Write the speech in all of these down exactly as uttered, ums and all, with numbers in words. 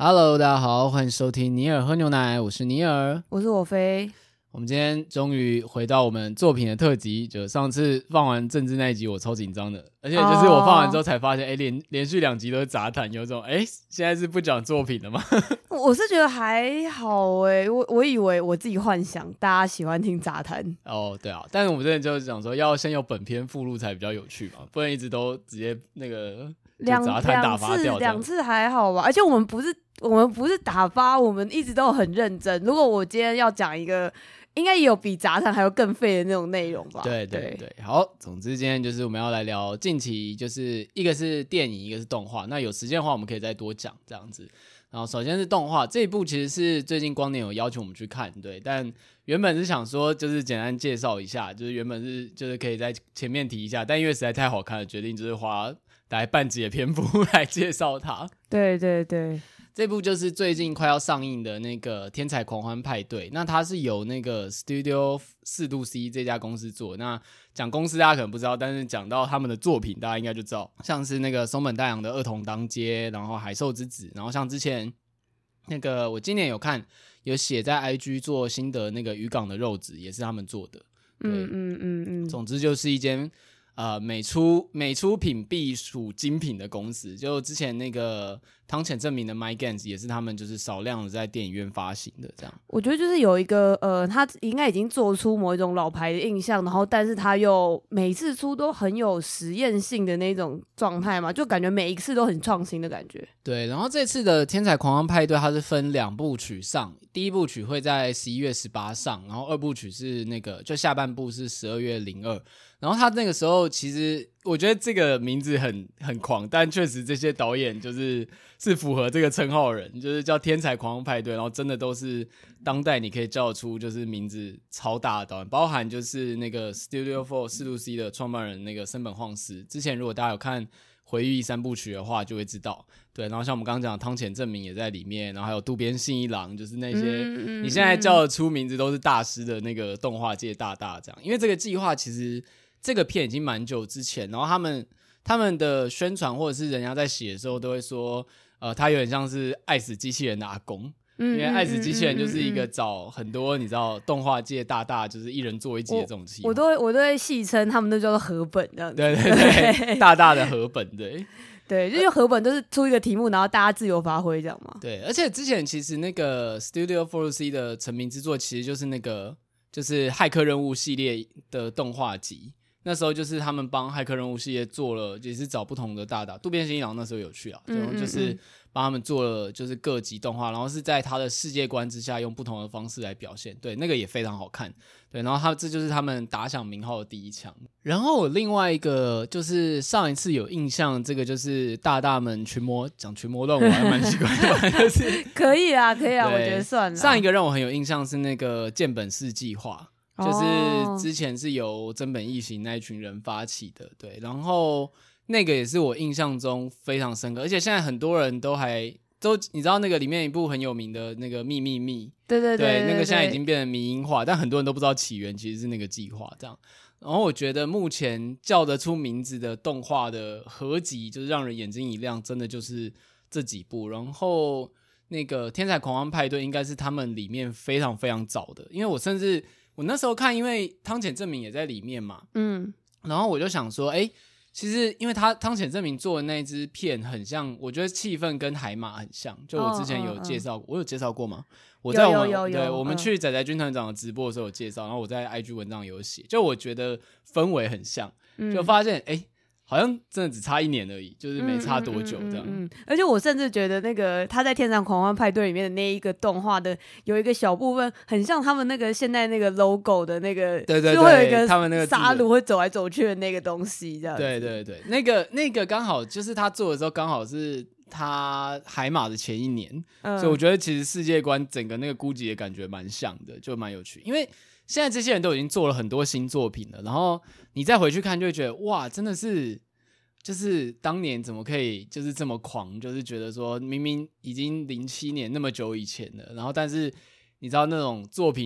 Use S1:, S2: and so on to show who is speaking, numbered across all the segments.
S1: Hello， 大家好，欢迎收听尼尔喝牛奶，我是尼尔，
S2: 我是我飞。
S1: 我们今天终于回到我们作品的特辑，就上次放完政治那一集，我超紧张的，而且就是我放完之后才发现，哎、oh. ，连连续两集都是杂谈，有种哎，现在是不讲作品了吗？
S2: 我是觉得还好哎、欸，我我以为我自己幻想大家喜欢听杂谈。
S1: 哦，对啊，但是我们真的就是讲说，要先有本篇附录才比较有趣嘛，不然一直都直接那个
S2: 两
S1: 杂谈打发掉。
S2: 两次还好吧，而且我们不是我们不是打发，我们一直都很认真。如果我今天要讲一个。应该也有比杂谈还有更废的那种内容吧？
S1: 对对 对, 对，好，总之今天就是我们要来聊近期，就是一个是电影，一个是动画。那有时间的话，我们可以再多讲这样子。然后首先是动画这一部，其实是最近光年有要求我们去看，对，但原本是想说就是简单介绍一下，就是原本是就是可以在前面提一下，但因为实在太好看了，决定就是花大概半集的篇幅来介绍它。
S2: 对对对。
S1: 这部就是最近快要上映的那个《天才狂欢派对》，那它是由那个 Studio 四度 C 这家公司做。那讲公司大家可能不知道，但是讲到他们的作品，大家应该就知道，像是那个松本大洋的《二童当街》，然后《海兽之子》，然后像之前那个我今年有看，有写在 I G 做新的那个渔港的肉子，也是他们做的。对，
S2: 嗯嗯嗯嗯。
S1: 总之就是一间。呃，美出美出品必属精品的公司，就之前那个汤浅政明的 My Games 也是他们就是少量的在电影院发行的这样。
S2: 我觉得就是有一个呃，他应该已经做出某一种老牌的印象，然后但是他又每次出都很有实验性的那种状态嘛，就感觉每一次都很创新的感觉。
S1: 对，然后这次的天才狂欢派对它是分两部曲上，第一部曲会在十一月十八上，然后二部曲是那个就下半部是十二月零二。然后他那个时候其实我觉得这个名字很很狂，但确实这些导演就是是符合这个称号的人，就是叫天才狂欢派对，然后真的都是当代你可以叫得出就是名字超大的导演，包含就是那个 Studio 四度 C 的创办人那个森本晃司，之前如果大家有看回忆三部曲的话就会知道。对，然后像我们刚刚讲的汤浅政明也在里面，然后还有渡边信一郎，就是那些、嗯嗯、你现在叫得出名字都是大师的那个动画界大大这样。因为这个计划其实这个片已经蛮久之前，然后他们他们的宣传或者是人家在写的时候都会说，呃，他有点像是爱死机器人的阿公，因为爱死机器人就是一个找很多你知道动画界大大就是一人做一集的这种计划，
S2: 我都会我都会戏称他们都叫做河本这样子。
S1: 对对对，大大的河本，对
S2: 对，就因为河本都是出一个题目，然后大家自由发挥这样嘛。
S1: 对，而且之前其实那个 Studio 四度 C 的成名之作其实就是那个就是骇客任务系列的动画集。那时候就是他们帮骇客任务系列做了，也是找不同的大大，渡边信一郎那时候有去啊，然后就是帮他们做了就是各集动画，然后是在他的世界观之下用不同的方式来表现，对，那个也非常好看，对，然后他这就是他们打响名号的第一枪。然后我另外一个就是上一次有印象，这个就是大大们群魔讲群魔乱舞还蛮奇怪的，就是
S2: 可以啊，可以啊，我觉得算了。
S1: 上一个让我很有印象是那个建本式计划。就是之前是由真本义行那一群人发起的，对，然后那个也是我印象中非常深刻，而且现在很多人都还都你知道那个里面一部很有名的那个秘密密，
S2: 对对 对, 对, 对,
S1: 对，那个现在已经变成迷因化，但很多人都不知道起源其实是那个计划这样。然后我觉得目前叫得出名字的动画的合集，就是让人眼睛一亮，真的就是这几部。然后那个天才狂欢派对应该是他们里面非常非常早的，因为我甚至我那时候看，因为汤浅政明也在里面嘛，嗯，然后我就想说，哎，其实因为他汤浅政明做的那一支片很像，我觉得气氛跟海马很像，就我之前有介绍过，哦哦哦我有介绍过吗？我在我们
S2: 有有有有
S1: 对我们去仔仔军团长的直播的时候有介绍，然后我在 I G 文章有写，就我觉得氛围很像，就发现哎。嗯好像真的只差一年而已，就是没差多久这样。嗯嗯嗯嗯嗯、
S2: 而且我甚至觉得那个他在《天才狂欢派对》里面的那一个动画的有一个小部分，很像他们那个现在那个 logo 的那个，
S1: 对对对，
S2: 就会有一个
S1: 他们那个
S2: 沙鲁会走来走去的那个东西，这样子。
S1: 对对对，那个那个刚好就是他做的时候，刚好是他海马的前一年，嗯、所以我觉得其实世界观整个那个估计也感觉蛮像的，就蛮有趣，因为。现在这些人都已经做了很多新作品了，然后你再回去看就会觉得哇真的是就是当年怎么可以就是这么狂，就是觉得说明明已经零七年那么久以前了，然后但是你知道那种作品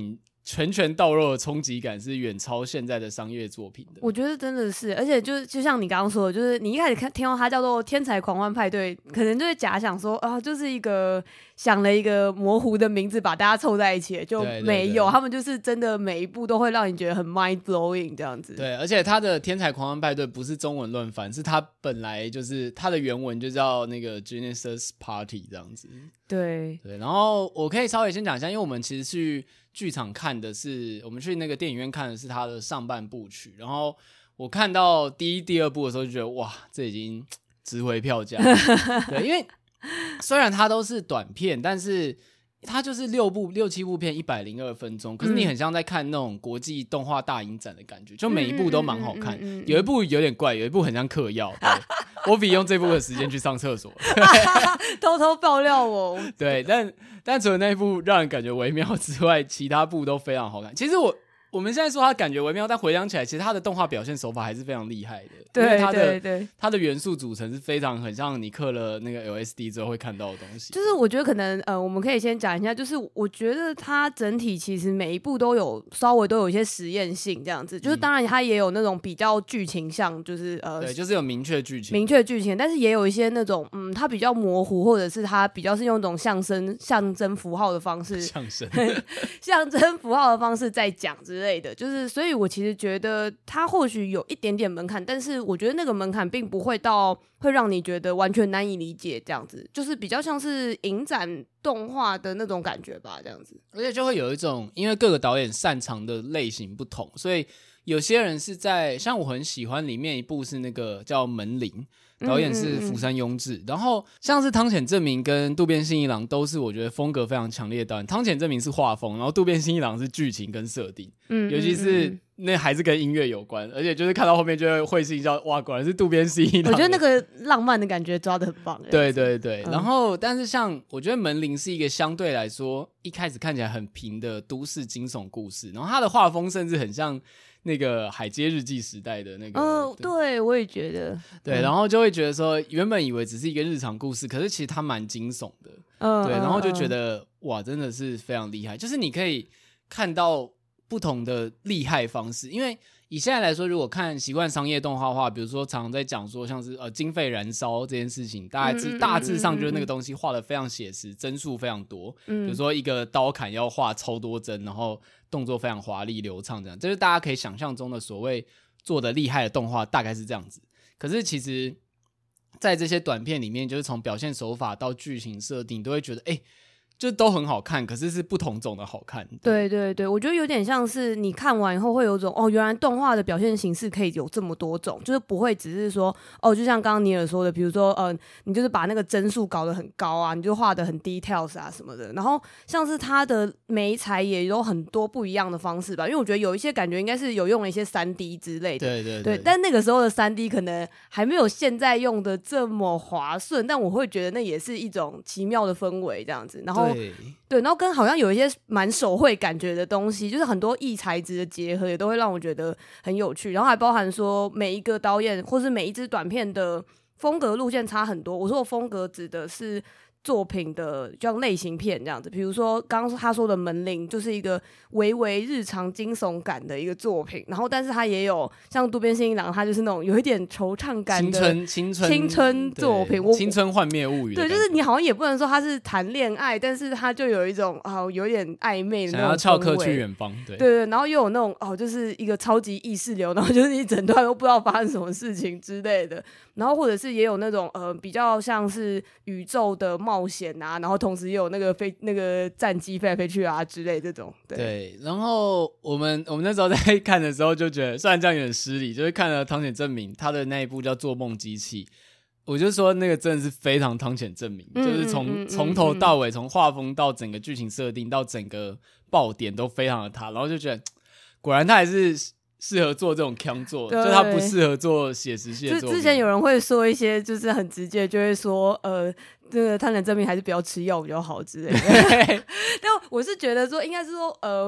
S1: 拳拳到肉的冲击感是远超现在的商业作品的。
S2: 我觉得真的是，而且就就像你刚刚说的，就是你一开始看听到它叫做天才狂欢派对，可能就会假想说啊，就是一个想了一个模糊的名字把大家凑在一起，就没有，
S1: 对对对，
S2: 他们就是真的每一部都会让你觉得很 mind blowing 这样子。
S1: 对，而且它的天才狂欢派对不是中文乱翻，是它本来就是它的原文就叫那个 Genesis Party 这样子。
S2: 对
S1: 对，然后我可以稍微先讲一下，因为我们其实去剧场看的是，我们去那个电影院看的是它的上半部曲，然后我看到第一、第二部的时候就觉得哇，这已经值回票价。对，因为虽然它都是短片，但是它就是六部、六七部片，一百零二分钟，可是你很像在看那种国际动画大影展的感觉，就每一部都蛮好看。有一部有点怪，有一部很像嗑药。我比用这部的时间去上厕所，
S2: 偷偷爆料我。
S1: 对，但但除了那一部让人感觉微妙之外，其他部都非常好看。其实我我们现在说它感觉微妙，但回想起来，其实它的动画表现手法还是非常厉害的。
S2: 对
S1: 它的
S2: 对对，
S1: 它的元素组成是非常很像你刻了那个 L S D 之后会看到的东西。
S2: 就是我觉得可能呃，我们可以先讲一下，就是我觉得它整体其实每一部都有稍微都有一些实验性这样子。就是当然它也有那种比较剧情像，就是呃，
S1: 对，就是有明确剧情，
S2: 明确剧情，但是也有一些那种嗯，它比较模糊，或者是它比较是用一种象征象征符号的方式，
S1: 象征
S2: 象征符号的方式在讲之类的。就是所以我其实觉得它或许有一点点门槛，但是我觉得那个门槛并不会到会让你觉得完全难以理解这样子，就是比较像是影展动画的那种感觉吧，这样子。
S1: 而且就会有一种，因为各个导演擅长的类型不同，所以有些人是在像我很喜欢里面一部是那个叫《门铃》，导演是福山庸治，嗯嗯嗯，然后像是汤浅政明跟渡边信一郎都是我觉得风格非常强烈的导演。汤浅政明是画风，然后渡边信一郎是剧情跟设定，嗯，尤其是那还是跟音乐有关，而且就是看到后面就会会心一笑，哇，果然是渡边信一郎。
S2: 我觉得那个浪漫的感觉抓得很棒。
S1: 对对对，嗯，然后但是像我觉得《门铃》是一个相对来说一开始看起来很平的都市惊悚故事，然后它的画风甚至很像那个海街日记时代的那个，
S2: 哦，对，我也觉得，
S1: 对，然后就会觉得说，原本以为只是一个日常故事，可是其实它蛮惊悚的，嗯，对，然后就觉得，嗯，哇，真的是非常厉害，就是你可以看到不同的厉害方式，因为以现在来说，如果看习惯商业动画的话，比如说常常在讲说像是呃经费燃烧这件事情，大概是大致上就是那个东西画得非常写实，帧数非常多，嗯，比如说一个刀砍要画超多帧，然后动作非常华丽流畅，这样，这就是大家可以想象中的所谓做的厉害的动画，大概是这样子。可是其实在这些短片里面，就是从表现手法到剧情设定，都会觉得哎，欸就都很好看，可是是不同种的好看。
S2: 对对对，我觉得有点像是你看完以后会有种哦，原来动画的表现形式可以有这么多种，就是不会只是说哦，就像刚刚尼尔说的，比如说呃，你就是把那个帧数搞得很高啊，你就画得很 details 啊什么的，然后像是它的媒材也有很多不一样的方式吧，因为我觉得有一些感觉应该是有用了一些 三 D 之类的，
S1: 对对 对,
S2: 对，但那个时候的 三 D 可能还没有现在用的这么滑顺，但我会觉得那也是一种奇妙的氛围这样子，然后
S1: 对
S2: 对，然后跟好像有一些蛮手绘感觉的东西，就是很多异材质的结合，也都会让我觉得很有趣。然后还包含说每一个导演或是每一支短片的风格路线差很多。我说的风格指的是作品的像类型片这样子，比如说刚刚他说的《门铃》就是一个微微日常惊悚感的一个作品，然后但是他也有像渡边信一郎，他就是那种有一点惆怅感的
S1: 青春青春
S2: 青春作品，
S1: 青春幻灭物语。
S2: 对，就是你好像也不能说他是谈恋爱，但是他就有一种哦有点暧昧的那种氛围，
S1: 想要翘课去远方，对
S2: 对对，然后又有那种哦就是一个超级意识流，然后就是一整段都不知道发生什么事情之类的，然后或者是也有那种呃比较像是宇宙的冒险啊，然后同时也有那个飞那个战机飞来飞去啊之类这种。 对,
S1: 对，然后我们我们那时候在看的时候就觉得，虽然这样有点失礼，就是看了汤浅政明他的那一部叫《做梦机器》，我就说那个真的是非常汤浅政明，嗯、就是从从、嗯、头到尾，从画风到整个剧情设定到整个爆点都非常的他，然后就觉得果然他还是适合做这种腔作，就他不适合做写实系的作品。
S2: 之前有人会说一些就是很直接，就会说呃这个汤浅政明还是不要吃药比较好之类的但我是觉得说应该是说呃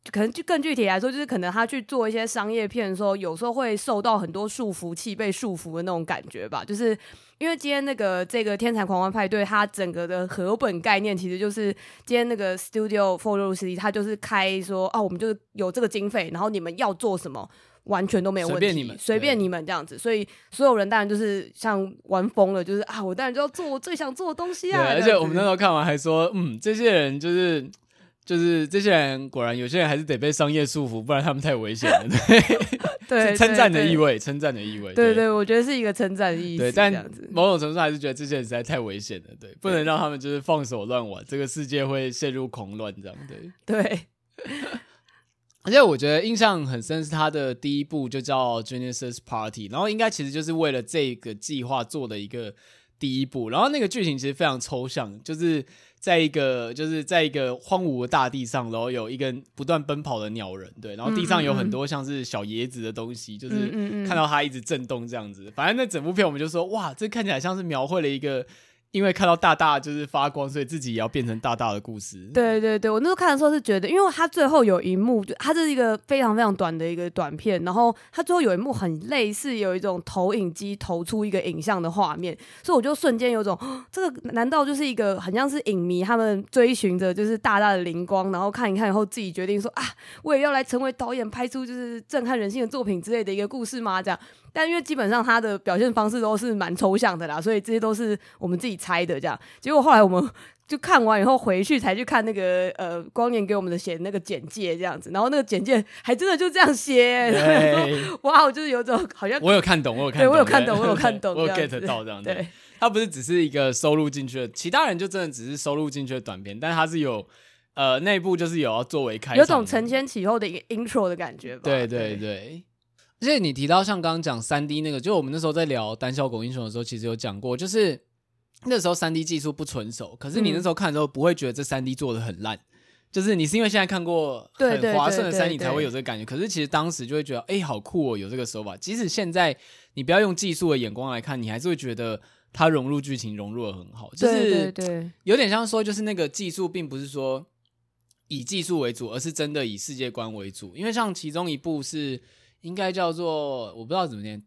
S2: 可能就更具体来说，就是可能他去做一些商业片的时候，有时候会受到很多束缚器被束缚的那种感觉吧。就是因为今天那个这个天才狂欢派对，它整个的合本概念其实就是今天那个 Studio四六 C， 它就是开说啊，我们就是有这个经费，然后你们要做什么。完全都没有问题，随便你们，随便你们这样子，所以所有人当然就是像玩疯了，就是啊，我当然就要做我最想做的东西啊。
S1: 对，而且我们那时候看完还说，嗯，这些人就是就是这些人，果然有些人还是得被商业束缚，不然他们太危险了。对，称赞的意味，称赞的意味。
S2: 对 对, 对，我觉得是一个称赞的意思。
S1: 对，但某种程度上还是觉得这些人实在太危险了，对，不能让他们就是放手乱玩，这个世界会陷入狂乱这样。对
S2: 对。
S1: 而且我觉得印象很深是他的第一部就叫 Genesis Party， 然后应该其实就是为了这个计划做的一个第一部，然后那个剧情其实非常抽象，就是在一个就是在一个荒芜的大地上，然后有一个不断奔跑的鸟人，对，然后地上有很多像是小椰子的东西，嗯嗯嗯就是看到它一直震动这样子。反正那整部片我们就说，哇，这看起来像是描绘了一个因为看到大大就是发光，所以自己也要变成大大的故事。
S2: 对对对，我那时候看的时候是觉得，因为他最后有一幕，它这是一个非常非常短的一个短片，然后他最后有一幕很类似有一种投影机投出一个影像的画面，所以我就瞬间有种、哦、这个难道就是一个很像是影迷他们追寻着就是大大的灵光，然后看一看以后自己决定说啊，我也要来成为导演，拍出就是震撼人心的作品之类的一个故事吗？这样。但因为基本上他的表现方式都是蛮抽象的啦，所以这些都是我们自己猜的这样。结果后来我们就看完以后回去才去看那个呃光年给我们的写那个简介这样子，然后那个简介还真的就这样写，哇，我就是有种好像
S1: 我有看懂，我有看懂，
S2: 对我有看懂，我有看懂，
S1: 我有 get 到这样子。对，他不是只是一个收录进去的，其他人就真的只是收录进去的短片，但他是有。呃，内部就是有要作为开场，
S2: 有种承前启后的一个 intro 的感觉吧。
S1: 对对 对, 对，而且你提到像刚刚讲 三 D 那个，就我们那时候在聊胆小狗英雄的时候，其实有讲过，就是那时候 三 D 技术不纯熟，可是你那时候看的时候不会觉得这 三 D 做的很烂，嗯、就是你是因为现在看过很划算的三 D 才会有这个感觉。可是其实当时就会觉得，哎、欸，好酷哦，有这个手法。即使现在你不要用技术的眼光来看，你还是会觉得它融入剧情融入的很好。就是有点像说，就是那个技术并不是说以技术为主，而是真的以世界观为主。因为像其中一部是应该叫做我不知道怎么念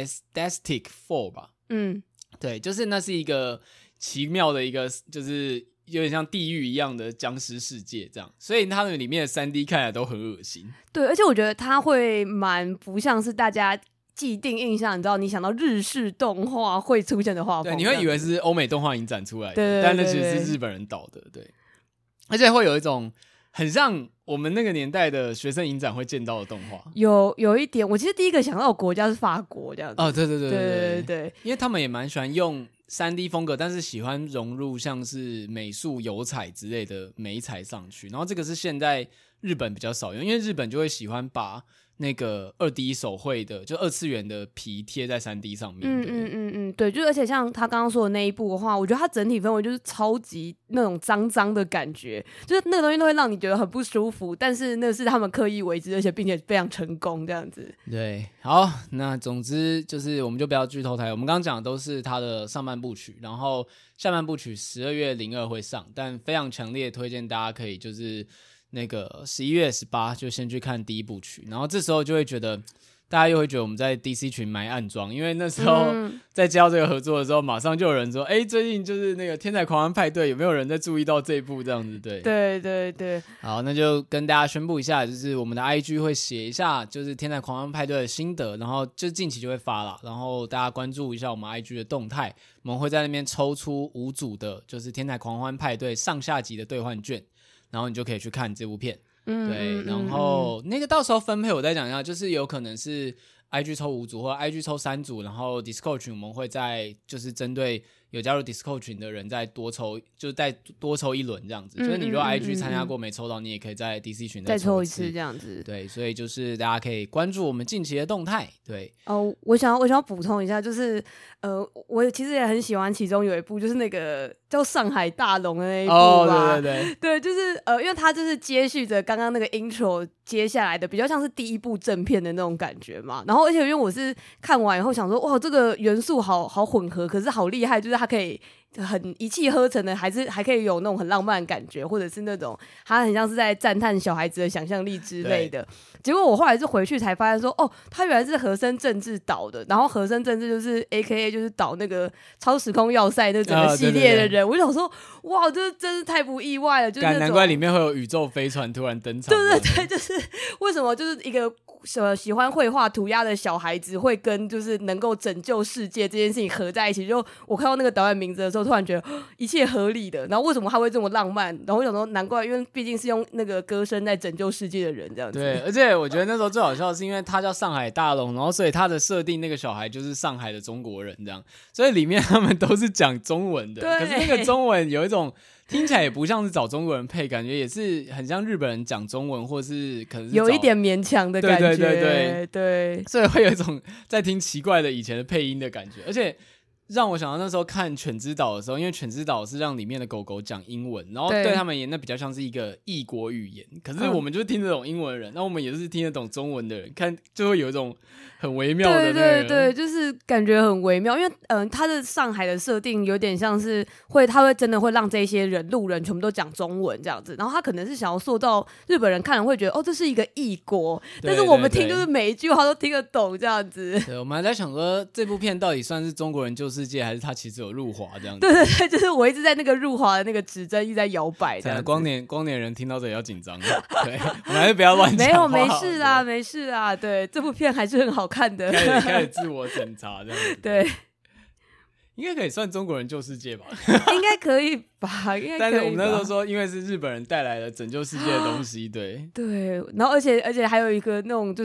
S1: Dastic Four 吧，嗯，对，就是那是一个奇妙的一个就是有点像地狱一样的僵尸世界这样，所以它们里面的 三 D 看起来都很恶心。
S2: 对，而且我觉得它会蛮不像是大家既定印象，你知道你想到日式动画会出现的画风，
S1: 对，你会以为是欧美动画影展出来的，
S2: 对对对对，
S1: 但那其实是日本人导的，对，而且会有一种很像我们那个年代的学生影展会见到的动画，
S2: 有有一点，我其实第一个想到的国家是法国这样子。
S1: 哦，对对对
S2: 对对 对, 对，
S1: 因为他们也蛮喜欢用 三 D 风格，但是喜欢融入像是美术、油彩之类的媒材上去。然后这个是现在日本比较少用，因为日本就会喜欢把那个二 D 手绘的，就二次元的皮贴在 三 D 上面。嗯
S2: 嗯嗯嗯，对，就而且像他刚刚说的那一部的话，我觉得它整体氛围就是超级那种脏脏的感觉，就是那个东西都会让你觉得很不舒服，但是那是他们刻意为之，而且并且非常成功这样子。
S1: 对，好，那总之就是我们就不要剧透太，我们刚刚讲的都是他的上半部曲，然后下半部曲十二月零二会上，但非常强烈推荐大家可以就是那个十一月十八就先去看第一部曲，然后这时候就会觉得大家又会觉得我们在 D C 群埋暗桩，因为那时候在接到这个合作的时候，马上就有人说，哎、欸，最近就是那个天才狂欢派对，有没有人在注意到这一部这样子？对，
S2: 对对对。
S1: 好，那就跟大家宣布一下，就是我们的 I G 会写一下，就是天才狂欢派对的心得，然后就近期就会发了，然后大家关注一下我们 I G 的动态，我们会在那边抽出五组的，就是天才狂欢派对上下集的兑换券。然后你就可以去看这部片，嗯、对，然后那个到时候分配我再讲一下，就是有可能是 I G 抽五组或者 I G 抽三组，然后 Discord 群我们会在就是针对有加入 Discord 群的人再多抽，就是再多抽一轮这样子。嗯、就是你如果 I G 参加过没抽到，你也可以在 D C 群
S2: 再抽
S1: 一
S2: 次这样子。
S1: 对，所以就是大家可以关注我们近期的动态。对，
S2: 哦，我想要我想要补充一下，就是呃，我其实也很喜欢其中有一部，就是那个叫《上海大龙》的那一部吧。
S1: 哦，对对对，
S2: 对，就是呃，因为它就是接续着刚刚那个 intro 接下来的，比较像是第一部正片的那种感觉嘛。然后而且因为我是看完以后想说，哇，这个元素好好混合，可是好厉害，就是它可以很一气呵成的，还是还可以有那种很浪漫的感觉，或者是那种他很像是在赞叹小孩子的想象力之类的。结果我后来是回去才发现说，哦，他原来是和森政治导的，然后和森政治就是 A K A 就是导那个超时空要塞那整个系列的人。啊、对对对，我就想说，哇，这真是太不意外了，就是那种
S1: 难怪里面会有宇宙飞船突然登场。
S2: 对对对，就是为什么就是一个喜欢绘画涂鸦的小孩子会跟就是能够拯救世界这件事情合在一起。就我看到那个导演名字的时候，突然觉得一切合理的。然后为什么他会这么浪漫？然后我想说，难怪，因为毕竟是用那个歌声在拯救世界的人这样子。
S1: 对，而且我觉得那时候最好笑的是，因为他叫上海大龙，然后所以他的设定那个小孩就是上海的中国人这样，所以里面他们都是讲中文的。可是那个中文有一种听起来也不像是找中国人配，感觉也是很像日本人讲中文，或是可能是
S2: 有一点勉强的感觉。
S1: 对对对对
S2: 对，
S1: 所以会有一种在听奇怪的以前的配音的感觉，而且让我想到那时候看《犬之岛》的时候，因为《犬之岛》是让里面的狗狗讲英文，然后对他们而言那比较像是一个异国语言，可是我们就是听得懂英文的人，那、嗯、我们也是听得懂中文的人，看就会有一种很微妙的、那个，
S2: 对对对，就是感觉很微妙，因为嗯、呃，他的上海的设定有点像是会，他会真的会让这些人路人全部都讲中文这样子，然后他可能是想要塑造日本人看了会觉得哦，这是一个异国，但是我们听就是每一句话都听得懂这样子。
S1: 对，我们还在想说这部片到底算是中国人救世界，还是他其实有入华这样子？
S2: 对对对，就是我一直在那个入华的那个指针一直在摇摆这样子。
S1: 光年光年人听到这里要紧张，对，我们还是不要乱讲话。
S2: 没有，没事啦，没事啦，对，这部片还是很好看的。
S1: 开始开始自我审查这样子，
S2: 对，
S1: 应该可以算中国人救世界吧？
S2: 应该可以吧？应该可以吧。
S1: 但是我们那时候说，因为是日本人带来了拯救世界的东西，对
S2: 对，然后而且而且还有一个那种就是。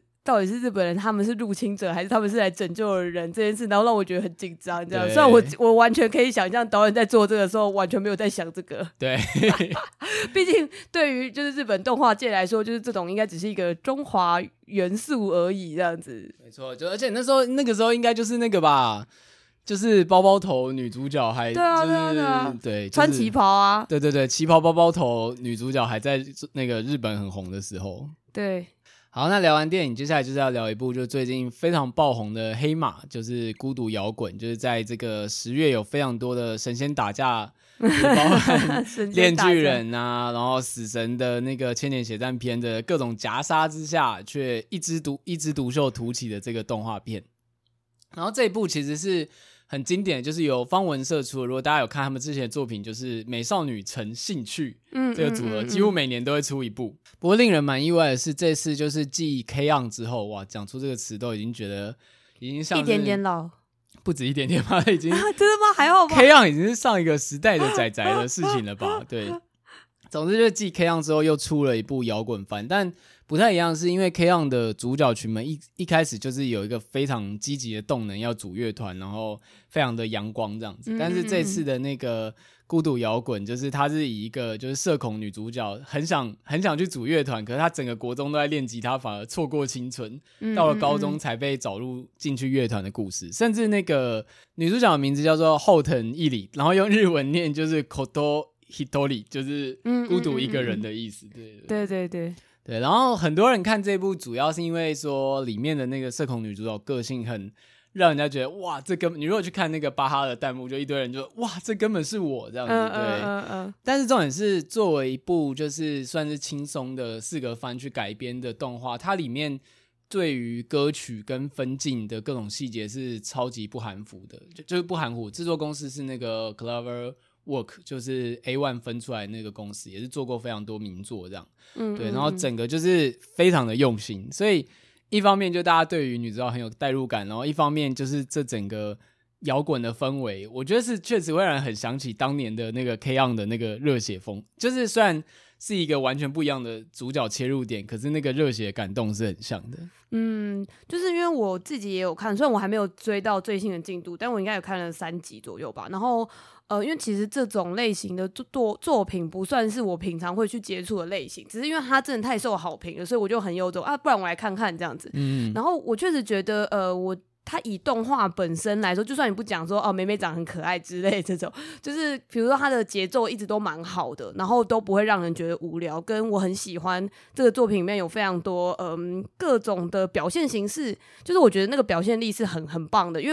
S2: 到底是日本人他们是入侵者还是他们是来拯救的人这件事，然后让我觉得很紧张这样。虽然我我完全可以想象导演在做这个时候完全没有在想这个，
S1: 对，
S2: 毕竟对于就是日本动画界来说，就是这种应该只是一个中华元素而已这样子。
S1: 没错，就而且那时候那个时候应该就是那个吧，就是包包头女主角还
S2: 对啊、
S1: 就是、
S2: 对啊对啊
S1: 对、就是、
S2: 穿旗袍啊，
S1: 对对对，旗袍包包头女主角还在那个日本很红的时候，
S2: 对。
S1: 好，那聊完电影，接下来就是要聊一部就最近非常爆红的黑马，就是孤独摇滚，就是在这个十月有非常多的神仙打架，就是包含炼巨人啊，然后死神的那个千年血战篇的各种夹杀之下，却一枝独一枝独秀突起的这个动画片。然后这一部其实是很经典的，就是由方文社出的，如果大家有看他们之前的作品，就是美少女成兴趣这个组合、嗯嗯嗯嗯、几乎每年都会出一部。不过令人蛮意外的是，这次就是继 K-On 之后，哇，讲出这个词都已经觉得已经像是
S2: 一点点老，
S1: 不止一点点吧，已经真的
S2: 吗？还好吧
S1: K-On 已经是上一个时代的仔仔的事情了吧？对，总之就是继 K-On 之后又出了一部摇滚番，但不太一样，是因为 K-On 的主角群们一一开始就是有一个非常积极的动能要组乐团，然后非常的阳光这样子。但是这次的那个孤独摇滚，就是他是以一个就是社恐女主角很想很想去组乐团，可是她整个国中都在练吉他，反而错过青春，到了高中才被找入进去乐团的故事。甚至那个女主角的名字叫做后藤一里，然后用日文念就是 Koto Hitori， 就是孤独一个人的意思。对
S2: 对对对。
S1: 对，然后很多人看这部主要是因为说里面的那个社恐女主角个性很让人家觉得哇，这根本你如果去看那个巴哈的弹幕，就一堆人就哇，这根本是我这样子。对，嗯嗯嗯、但是重点是作为一部就是算是轻松的四格番去改编的动画，它里面对于歌曲跟分镜的各种细节是超级不含糊的，就就是不含糊。制作公司是那个 Clover Work， 就是 A 一 分出来的那个公司，也是做过非常多名作这样。嗯，对，然后整个就是非常的用心，所以一方面就大家对于女主角很有代入感，然后一方面就是这整个摇滚的氛围，我觉得是确实会让人很想起当年的那个 K-On 的那个热血风，就是虽然是一个完全不一样的主角切入点，可是那个热血感动是很像的。
S2: 嗯，就是因为我自己也有看，虽然我还没有追到最新的进度，但我应该有看了三集左右吧。然后呃，因为其实这种类型的作作品不算是我平常会去接触的类型，只是因为它真的太受好评了，所以我就很有种啊，不然我来看看这样子。嗯，然后我确实觉得呃，我它以动画本身来说，就算你不讲说哦，美美长很可爱之类这种，就是比如说它的节奏一直都蛮好的，然后都不会让人觉得无聊。跟我很喜欢这个作品里面有非常多嗯各种的表现形式，就是我觉得那个表现力是很很棒的，因为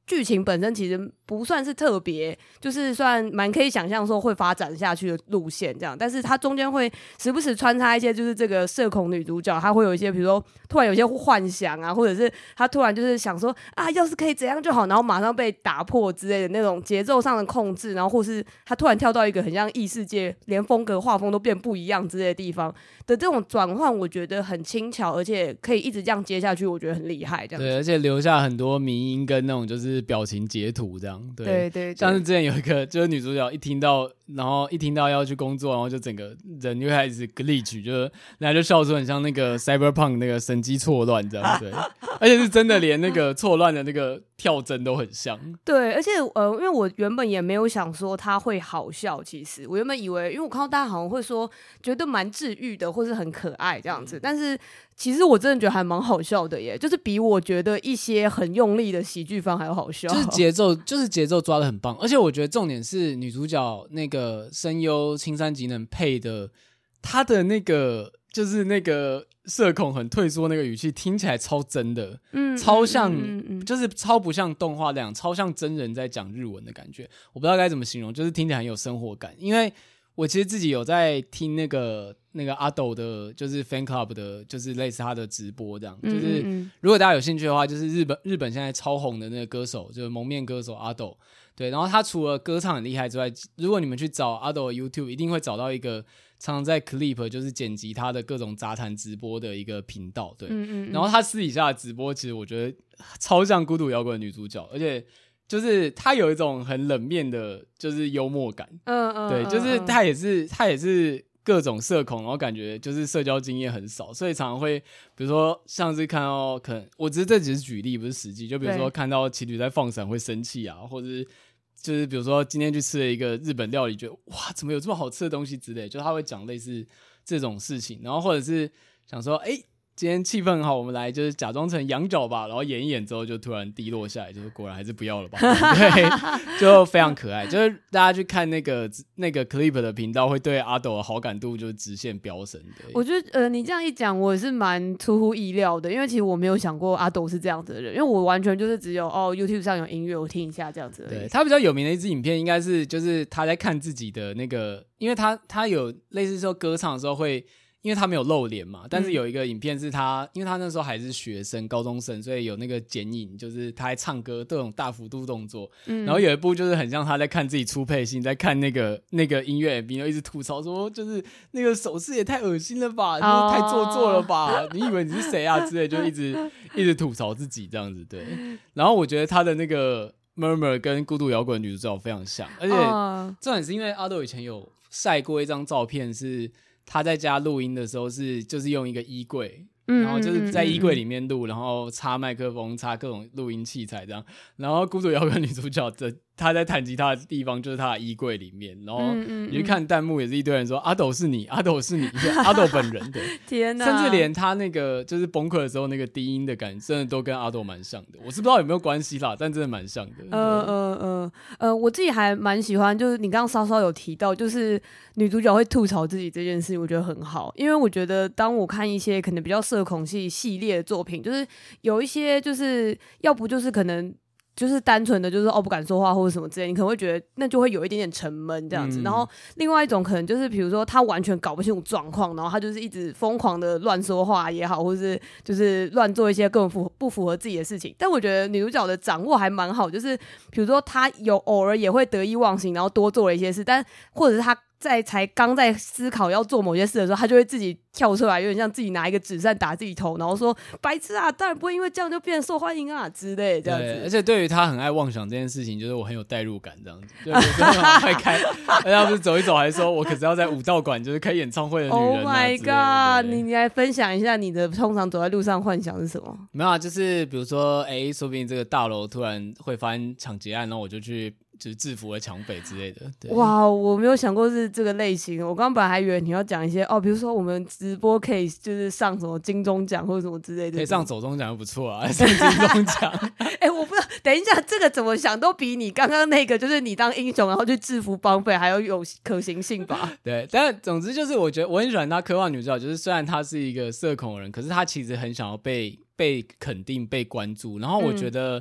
S2: 剧情本身其实不算是特别，就是算蛮可以想象说会发展下去的路线这样，但是它中间会时不时穿插一些就是这个社恐女主角，她会有一些比如说突然有一些幻想啊，或者是她突然就是想说啊要是可以怎样就好，然后马上被打破之类的那种节奏上的控制，然后或是她突然跳到一个很像异世界，连风格画风都变不一样之类的地方的这种转换，我觉得很轻巧，而且可以一直这样接下去，我觉得很厉害这样子。
S1: 对，而且留下很多迷因跟那种就是表情截图这样。对
S2: 对 对, 对，
S1: 像是之前有一个就是女主角一听到然后一听到要去工作，然后就整个人就开始 glitch， 就是人家就笑出很像那个 cyberpunk 那个神机错乱这样。对，而且是真的连那个错乱的那个跳帧都很像。
S2: 对，而且呃，因为我原本也没有想说它会好笑，其实我原本以为，因为我看到大家好像会说觉得蛮治愈的，或是很可爱这样子，但是其实我真的觉得还蛮好笑的耶，就是比我觉得一些很用力的喜剧番还要好笑。
S1: 就是节奏，就是节奏抓得很棒，而且我觉得重点是女主角那个声优青山吉能配的，她的那个就是那个社恐很退缩那个语气，听起来超真的，嗯，超像，嗯嗯嗯就是超不像动画那样，超像真人在讲日文的感觉。我不知道该怎么形容，就是听起来很有生活感，因为。我其实自己有在听那个那个阿斗的，就是 fan club 的，就是类似他的直播这样。嗯嗯嗯就是如果大家有兴趣的话，就是日本日本现在超红的那个歌手，就是蒙面歌手阿斗。对，然后他除了歌唱很厉害之外，如果你们去找阿斗的 YouTube， 一定会找到一个常常在 clip 就是剪辑他的各种杂谈直播的一个频道。对，嗯嗯嗯然后他私底下的直播，其实我觉得超像孤独摇滚的女主角，而且。就是他有一种很冷面的，就是幽默感，嗯嗯，对，就是他也是他也是各种社恐，然后感觉就是社交经验很少，所以常常会，比如说像是看到可能，我只是这只是举例，不是实际，就比如说看到情侣在放闪会生气啊，或者是就是比如说今天去吃了一个日本料理，觉得哇怎么有这么好吃的东西之类，就他会讲类似这种事情，然后或者是想说，哎、欸。今天气氛很好，我们来就是假装成羊角吧，然后演一演之后就突然低落下来，就是果然还是不要了吧，对，就非常可爱。就是大家去看那个那个 clip 的频道，会对阿斗的好感度就是直线飙升。
S2: 我觉得呃，你这样一讲，我是蛮出乎意料的，因为其实我没有想过阿斗是这样子的人，因为我完全就是只有哦 YouTube 上有音乐，我听一下这样子而已。
S1: 对，他比较有名的一支影片应该是就是他在看自己的那个，因为他他有类似说歌唱的时候会。因为他没有露脸嘛，但是有一个影片是他，因为他那时候还是学生、高中生，所以有那个剪影，就是他还唱歌，各种大幅度动作。嗯、然后有一部就是很像他在看自己出配信，在看那个那个音乐 M V， 然后一直吐槽说，就是那个手势也太恶心了吧，就是太做作了吧，哦、你以为你是谁啊之类，就一直一直吐槽自己这样子。对，然后我觉得他的那个 Murmur 跟孤独摇滚女主角非常像，而且重点是因为阿豆以前有晒过一张照片是。他在家录音的时候是就是用一个衣柜，然后就是在衣柜里面录，然后插麦克风、插各种录音器材这样。然后孤独摇滚女主角的她在弹吉他的地方就是她的衣柜里面，然后你去看弹幕也是一堆人说阿斗是你，阿斗是你，阿斗本人的。
S2: 天哪！
S1: 甚至连他那个就是崩溃的时候那个低音的感觉，真的都跟阿斗蛮像的。我是不知道有没有关系啦，但真的蛮像的。
S2: 呃呃呃呃，我自己还蛮喜欢，就是你刚刚稍稍有提到，就是女主角会吐槽自己这件事，我觉得很好，因为我觉得当我看一些可能比较社恐系系列的作品，就是有一些就是要不就是可能。就是单纯的就是哦不敢说话或者什么之类，你可能会觉得那就会有一点点沉闷这样子、嗯、然后另外一种可能就是比如说他完全搞不清楚状况，然后他就是一直疯狂的乱说话也好，或是就是乱做一些根本符不符合自己的事情。但我觉得女主角的掌握还蛮好，就是比如说她有偶尔也会得意忘形，然后多做了一些事，但或者是她在才刚在思考要做某些事的时候，她就会自己跳出来，有点像自己拿一个纸扇打自己头，然后说白痴啊，当然不会因为这样就变得受欢迎啊之类的这样子。
S1: 而且对于他很爱妄想这件事情，就是我很有代入感这样子。就有时候很爱开，而且他不是走一走还说我可是要在武道馆就是开演唱会的女人、啊。Oh my
S2: god！ 你你来分享一下你的通常走在路上幻想是什么？
S1: 没有啊，就是比如说，哎，说不定这个大楼突然会发生抢劫案，然后我就去。就是制服了抢匪之类的。对
S2: 哇，我没有想过是这个类型。我刚刚本来还以为你要讲一些哦，比如说我们直播可以就是上什么金钟奖或者什么之类的。
S1: 可以上走钟奖就不错啊，上金钟奖。
S2: 哎、欸，我不知道，等一下这个怎么想都比你刚刚那个就是你当英雄然后去制服帮匪还要有可行性吧？
S1: 对，但总之就是我觉得我很喜欢他科幻女主角，就是虽然她是一个社恐的人，可是她其实很想要被被肯定、被关注。然后我觉得。嗯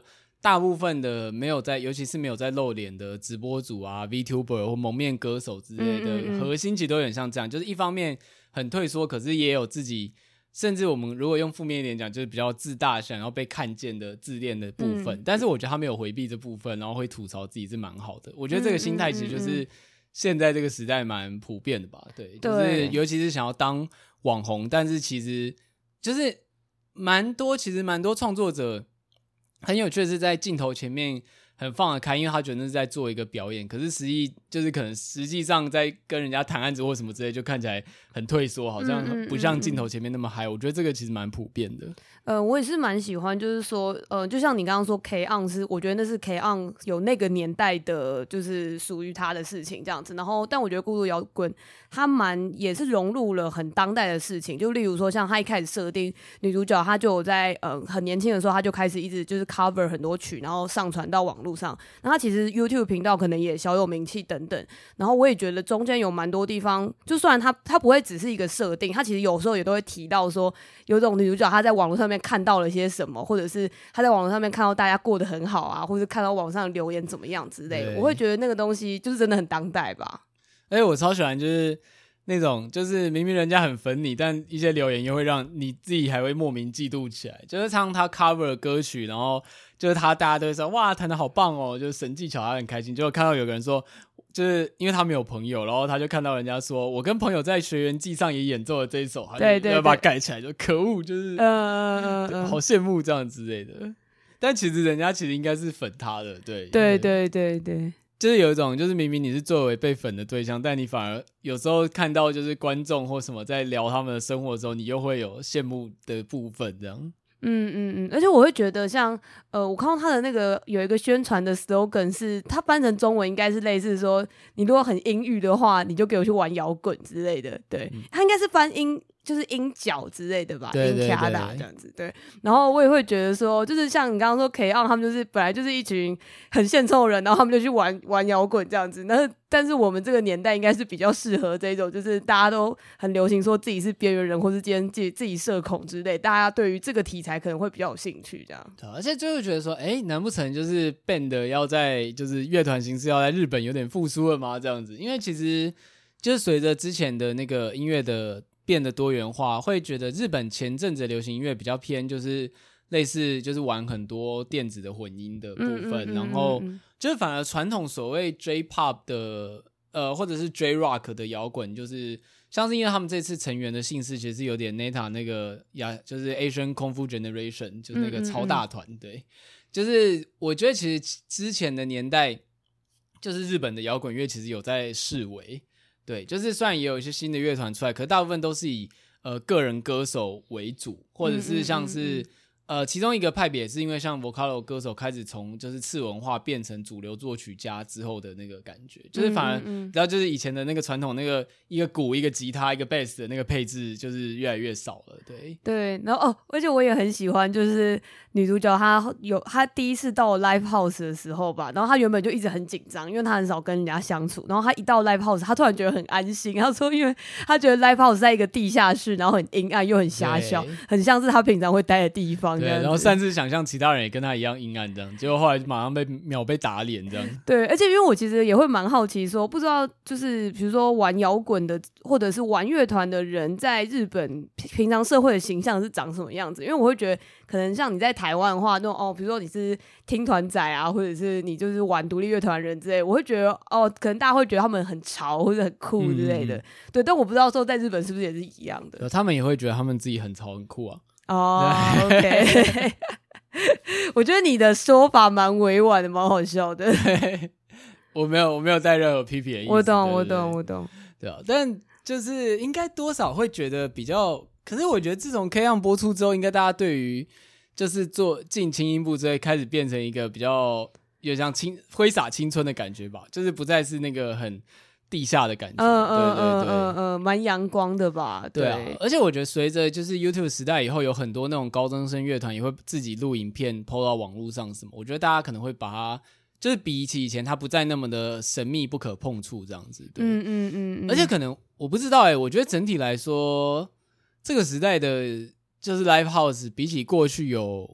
S1: 大部分的没有在，尤其是没有在露脸的直播主啊 VTuber 或蒙面歌手之类的、嗯嗯嗯、核心其实都有点像这样，就是一方面很退缩，可是也有自己，甚至我们如果用负面一点讲，就是比较自大，想要被看见的自恋的部分、嗯、但是我觉得他没有回避这部分，然后会吐槽自己是蛮好的。我觉得这个心态其实就是现在这个时代蛮普遍的吧。 对, 对，就是尤其是想要当网红，但是其实就是蛮多其实蛮多创作者很有趣的是在镜头前面很放得开，因为他觉得那是在做一个表演，可是实际就是可能实际上在跟人家谈案子或什么之类，就看起来很退缩，好像不像镜头前面那么嗨、嗯嗯嗯、我觉得这个其实蛮普遍的。
S2: 呃，我也是蛮喜欢，就是说，呃，就像你刚刚说 K-On 是，我觉得那是 K-On 有那个年代的，就是属于他的事情这样子。然后，但我觉得孤独摇滚他蛮也是融入了很当代的事情，就例如说，像他一开始设定女主角，他就有在呃很年轻的时候，他就开始一直就是 cover 很多曲，然后上传到网络上。那他其实 YouTube 频道可能也小有名气等等。然后我也觉得中间有蛮多地方，就虽然他他不会只是一个设定，他其实有时候也都会提到说，有种女主角她在网络上面看到了些什么，或者是她在网络上面看到大家过得很好啊，或者看到网上留言怎么样之类的，我会觉得那个东西就是真的很当代吧。
S1: 而且我超喜欢就是那种就是明明人家很粉你，但一些留言又会让你自己还会莫名嫉妒起来。就是唱他 cover 的歌曲，然后就是他大家都会说哇弹得好棒哦，就是神技巧，他很开心。结果看到有个人说，就是因为他没有朋友，然后他就看到人家说我跟朋友在学员季上也演奏了这一首，他就要把它盖起来，就可恶，就是呃、嗯、好羡慕这样之类的。但其实人家其实应该是粉他的，对
S2: 对对对对，
S1: 就是有一种就是明明你是作为被粉的对象，但你反而有时候看到就是观众或什么在聊他们的生活的时候，你又会有羡慕的部分这样。
S2: 嗯嗯嗯，而且我会觉得像呃，我看到他的那个有一个宣传的 slogan 是，他翻成中文应该是类似说，你如果很阴郁的话，你就给我去玩摇滚之类的。对，嗯、他应该是翻音就是音脚之类的吧，
S1: 对对对，
S2: 音卡达这样子。对，然后我也會覺得說，就是像你剛剛說 K-On 他們就是本來就是一群很獻臭的人，然後他們就去玩玩搖滾這樣子。那但是我們這個年代應該是比較適合這種，就是大家都很流行說自己是邊緣人，或是今天自己自己社恐之類，大家對於這個題材可能會比較有興趣這樣。
S1: 而且就會覺得說，哎，難不成就是 band 要在就是樂團形式要在日本有點復甦了嗎？這樣子，因為其實就是隨着之前的那個音樂的變得多元化，會覺得日本前陣子的流行音樂比較偏就是類似就是玩很多電子的混音的部分，嗯嗯嗯嗯，然後就是反而傳統所謂 J-pop 的呃或者是 J-rock 的搖滾，就是像是因為他們這次成員的姓氏其實有點 Neta 那個呀，就是 Asian Kung Fu Generation 就是那個超大團，嗯嗯嗯，對，就是我覺得其實之前的年代就是日本的搖滾樂其實有在式微，對，就是雖然也有一些新的樂團出來，可是大部分都是以呃個人歌手為主，或者是像是嗯嗯嗯嗯呃其中一個派別是因為像 Vocalo 歌手開始從就是次文化變成主流作曲家之後的那個感覺，就是反而你知道就是以前的那個傳統那個一個鼓一個吉他一個 bass 的那個配置就是越來越少了。對
S2: 對，然後哦，而且我也很喜歡就是女主角她有她第一次到 live house 的時候吧，然後她原本就一直很緊張，因為她很少跟人家相處，然後她一到 live house 她突然覺得很安心，她說因為她覺得 live house 在一個地下室，然後很陰暗又很狹小，很像是她平常會待的地方。
S1: 對，然後擅自想象其他人也跟她一樣陰暗這樣，結果後來馬上被秒被打臉這樣。
S2: 對，而且因為我其實也會蠻好奇說，不知道就是比如說玩搖滾的或者是玩樂團的人在日本平常社會的形象是長什麼樣子，因為我會覺得可能像你在台灣的話那種哦，比如說你是聽團仔啊，或者是你就是玩獨立樂團人之類，我會覺得哦，可能大家會覺得他們很潮或者很酷之類的、嗯、對，但我不知道說在日本是不是也是一樣的，
S1: 他們也會覺得他們自己很潮很酷啊。
S2: 哦、oh, ，OK 我覺得你的說法蠻委婉的，蠻好笑的。
S1: 我沒有我沒有帶任何批評的意思。
S2: 我懂我懂我懂。
S1: 對啊，但就是應該多少會覺得比較，可是我覺得自從 K-On 播出之後，應該大家對於就是做進輕音部之後開始變成一個比較有像青揮灑青春的感覺吧，就是不再是那個很地下的感覺，嗯嗯嗯嗯
S2: 嗯，蠻陽光的吧？對，
S1: 對啊，而且我覺得隨着就是 YouTube 時代以後，有很多那種高中生樂團也會自己錄影片 po 到網絡上什麼，我覺得大家可能會把它就是比起以前，它不再那麼的神秘不可碰觸這樣子。對，嗯嗯嗯，而且可能我不知道哎、欸，我覺得整體來說，這個時代的就是 Live House 比起過去有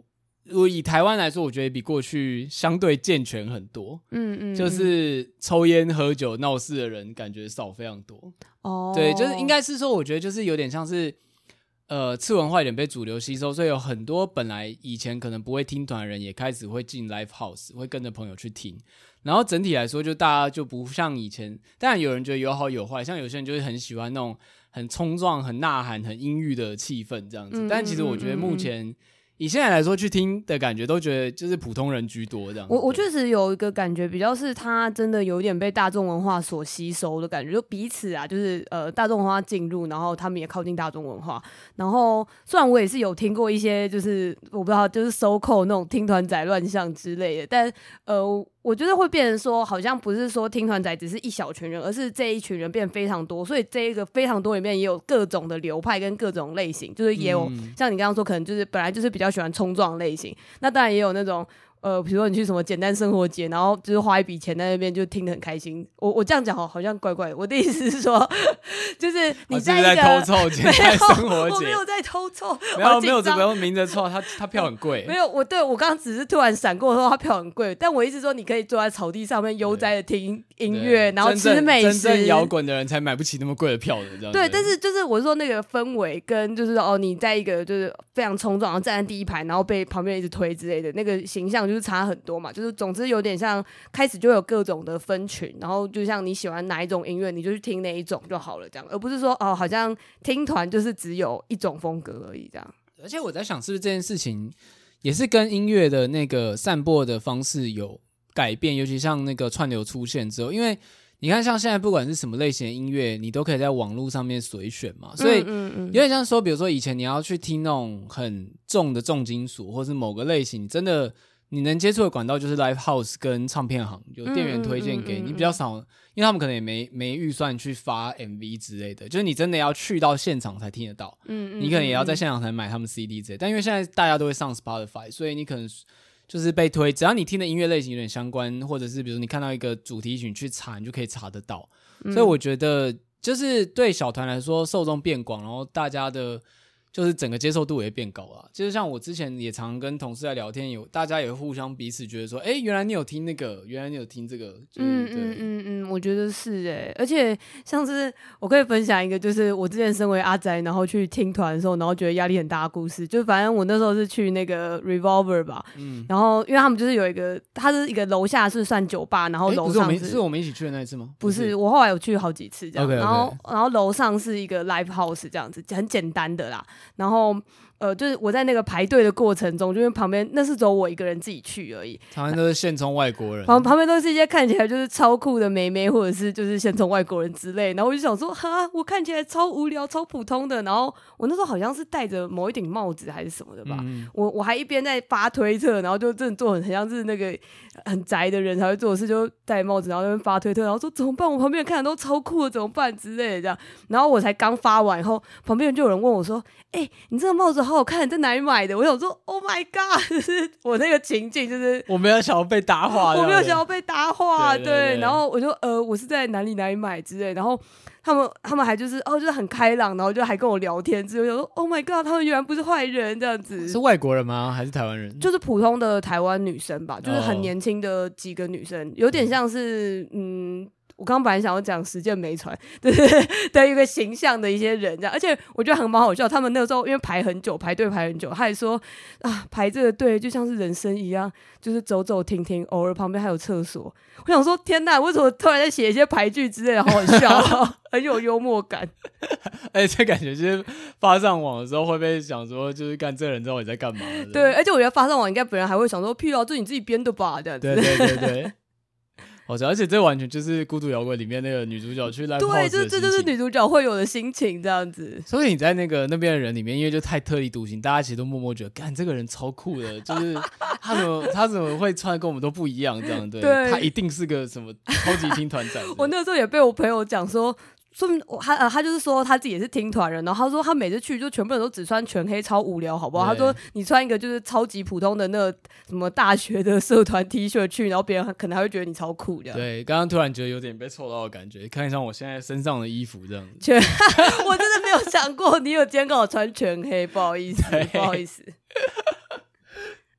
S1: 我以台湾来说，我觉得比过去相对健全很多。
S2: 嗯嗯，
S1: 就是抽烟喝酒闹事的人感觉少非常多。
S2: 哦，
S1: 对，就是应该是说，我觉得就是有点像是呃次文化有点被主流吸收，所以有很多本来以前可能不会听团的人也开始会进 live house， 会跟着朋友去听。然后整体来说，就大家就不像以前，当然有人觉得有好有坏，像有些人就是很喜欢那种很冲撞、很呐喊、很阴郁的气氛这样子。嗯、但其实我觉得目前。嗯嗯嗯以现在来说，去听的感觉都觉得就是普通人居多这样。
S2: 我我确实有一个感觉，比较是他真的有点被大众文化所吸收的感觉，就彼此啊，就是呃大众文化进入，然后他们也靠近大众文化。然后虽然我也是有听过一些，就是我不知道，就是收扣那种听团仔乱象之类的，但呃。我觉得会变成说，好像不是说听团仔只是一小群人，而是这一群人变非常多，所以这一个非常多里面也有各种的流派跟各种类型，就是也有、嗯、像你刚刚说，可能就是本来就是比较喜欢冲撞类型，那当然也有那种。呃，比如说你去什么简单生活节，然后就是花一笔钱在那边就听得很开心。我我这样讲好好像怪怪的。我的意思是说，就是你在一个、
S1: 啊、是在偷臭简单生活节，
S2: 我没有在偷臭，
S1: 没有没有不用明着臭，他他票很贵。
S2: 没有，我对我刚刚只是突然闪过说他票很贵，但我意思说你可以坐在草地上面悠哉的听音乐，然后吃美食。
S1: 真正摇滚的人才买不起那么贵的票的，这样
S2: 对。但是就是我说那个氛围跟就是哦，你在一个就是非常冲撞，然后站在第一排，然后被旁边一直推之类的那个形象就是差很多嘛。就是总之有点像开始就有各种的分群，然后就像你喜欢哪一种音乐你就去听哪一种就好了这样，而不是说哦好像听团就是只有一种风格而已这样。
S1: 而且我在想是不是这件事情也是跟音乐的那个散播的方式有改变，尤其像那个串流出现之后，因为你看像现在不管是什么类型的音乐你都可以在网络上面随选嘛，所以有点像说比如说以前你要去听那种很重的重金属或是某个类型，真的你能接触的管道就是 live house 跟唱片行，有店员推荐给你，比较少，因为他们可能也没没预算去发 M V 之类的，就是你真的要去到现场才听得到，嗯嗯，你可能也要在现场才买他们 C D 之类的。但因为现在大家都会上 Spotify， 所以你可能就是被推，只要你听的音乐类型有点相关，或者是比如说你看到一个主题曲去查，你就可以查得到。嗯、所以我觉得就是对小团来说，受众变广，然后大家的。就是整个接受度也变高了，就是像我之前也常跟同事在聊天，有大家也会互相彼此觉得说，哎、欸，原来你有听那个，原来你有听这个，就是、
S2: 嗯嗯嗯嗯，我觉得是哎、欸，而且像是我可以分享一个，就是我之前身为阿宅，然后去听团的时候，然后觉得压力很大的故事，就反正我那时候是去那个 Revolver 吧，嗯，然后因为他们就是有一个，它是一个楼下是算酒吧，然后楼上
S1: 是,、欸、是, 是我们一起去的那一次吗？
S2: 不是，我后来有去好几次这样，
S1: okay, okay.
S2: 然后然后楼上是一个 live house 这样子，很简单的啦。然后呃，就是我在那个排队的过程中，就因为旁边那是只有我一个人自己去而已，
S1: 旁边都是现充外国人，
S2: 旁旁边都是一些看起来就是超酷的妹妹，或者是就是现充外国人之类。然后我就想说，哈，我看起来超无聊、超普通的。然后我那时候好像是戴着某一顶帽子还是什么的吧，嗯、我我还一边在发推特，然后就真的做很很像是那个很宅的人才会做的事，就戴帽子，然后在那边发推特，然后说怎么办？我旁边看的都超酷的，怎么办之类的这样。然后我才刚发完以后，旁边就有人问我说：“哎、欸，你这个帽子好好看，你在哪里买的？”我想说 ：“Oh my god！” 就是我那个情境，就是
S1: 我没有想要被搭话，
S2: 我没有想要被搭话，
S1: 对, 对, 对,
S2: 对。然后我就呃，我是在哪里哪里买之类，然后他们他们还就是哦，就是很开朗，然后就还跟我聊天之类。我想说 ：“Oh my god！” 他们原来不是坏人，这样子。
S1: 是外国人吗？还是台湾人？
S2: 就是普通的台湾女生吧，就是很年轻的几个女生，有点像是嗯。我刚刚本来想要讲实践媒传对的一个形象的一些人这样，而且我觉得很蛮好笑。他们那个时候因为排很久，排队排很久，他还说啊，排这个队就像是人生一样，就是走走停停，偶尔旁边还有厕所。我想说，天哪，为什么突然在写一些排句之类的，好好笑、哦，很有幽默感。
S1: 而且这感觉就是发上网的时候会被想说，就是干这个人知道你在干嘛。
S2: 对，而且我觉得发上网应该本人还会想说，屁啊，这你自己编的吧，这样子。
S1: 对对对对。而且这完全就是孤独摇滚里面那个女主角去 live house 的心情，
S2: 对，这就是女主角会有的心情这样子。
S1: 所以你在那个那边的人里面，因为就太特立独行，大家其实都默默觉得，干这个人超酷的，就是他怎么他怎么会穿的跟我们都不一样这样，对，对他一定是个什么超级听团仔。
S2: 我那个时候也被我朋友讲说。说明他呃，他就是说他自己也是听团人，然后他说他每次去就全部人都只穿全黑，超无聊，好不好？他说你穿一个就是超级普通的那个什么大学的社团 T 恤去，然后别人可能还会觉得你超酷这样。
S1: 对，刚刚突然觉得有点被臭到的感觉，看一下我现在身上的衣服这样子。
S2: 全，我真的没有想过你有今天刚好穿全黑，不好意思，不好意思。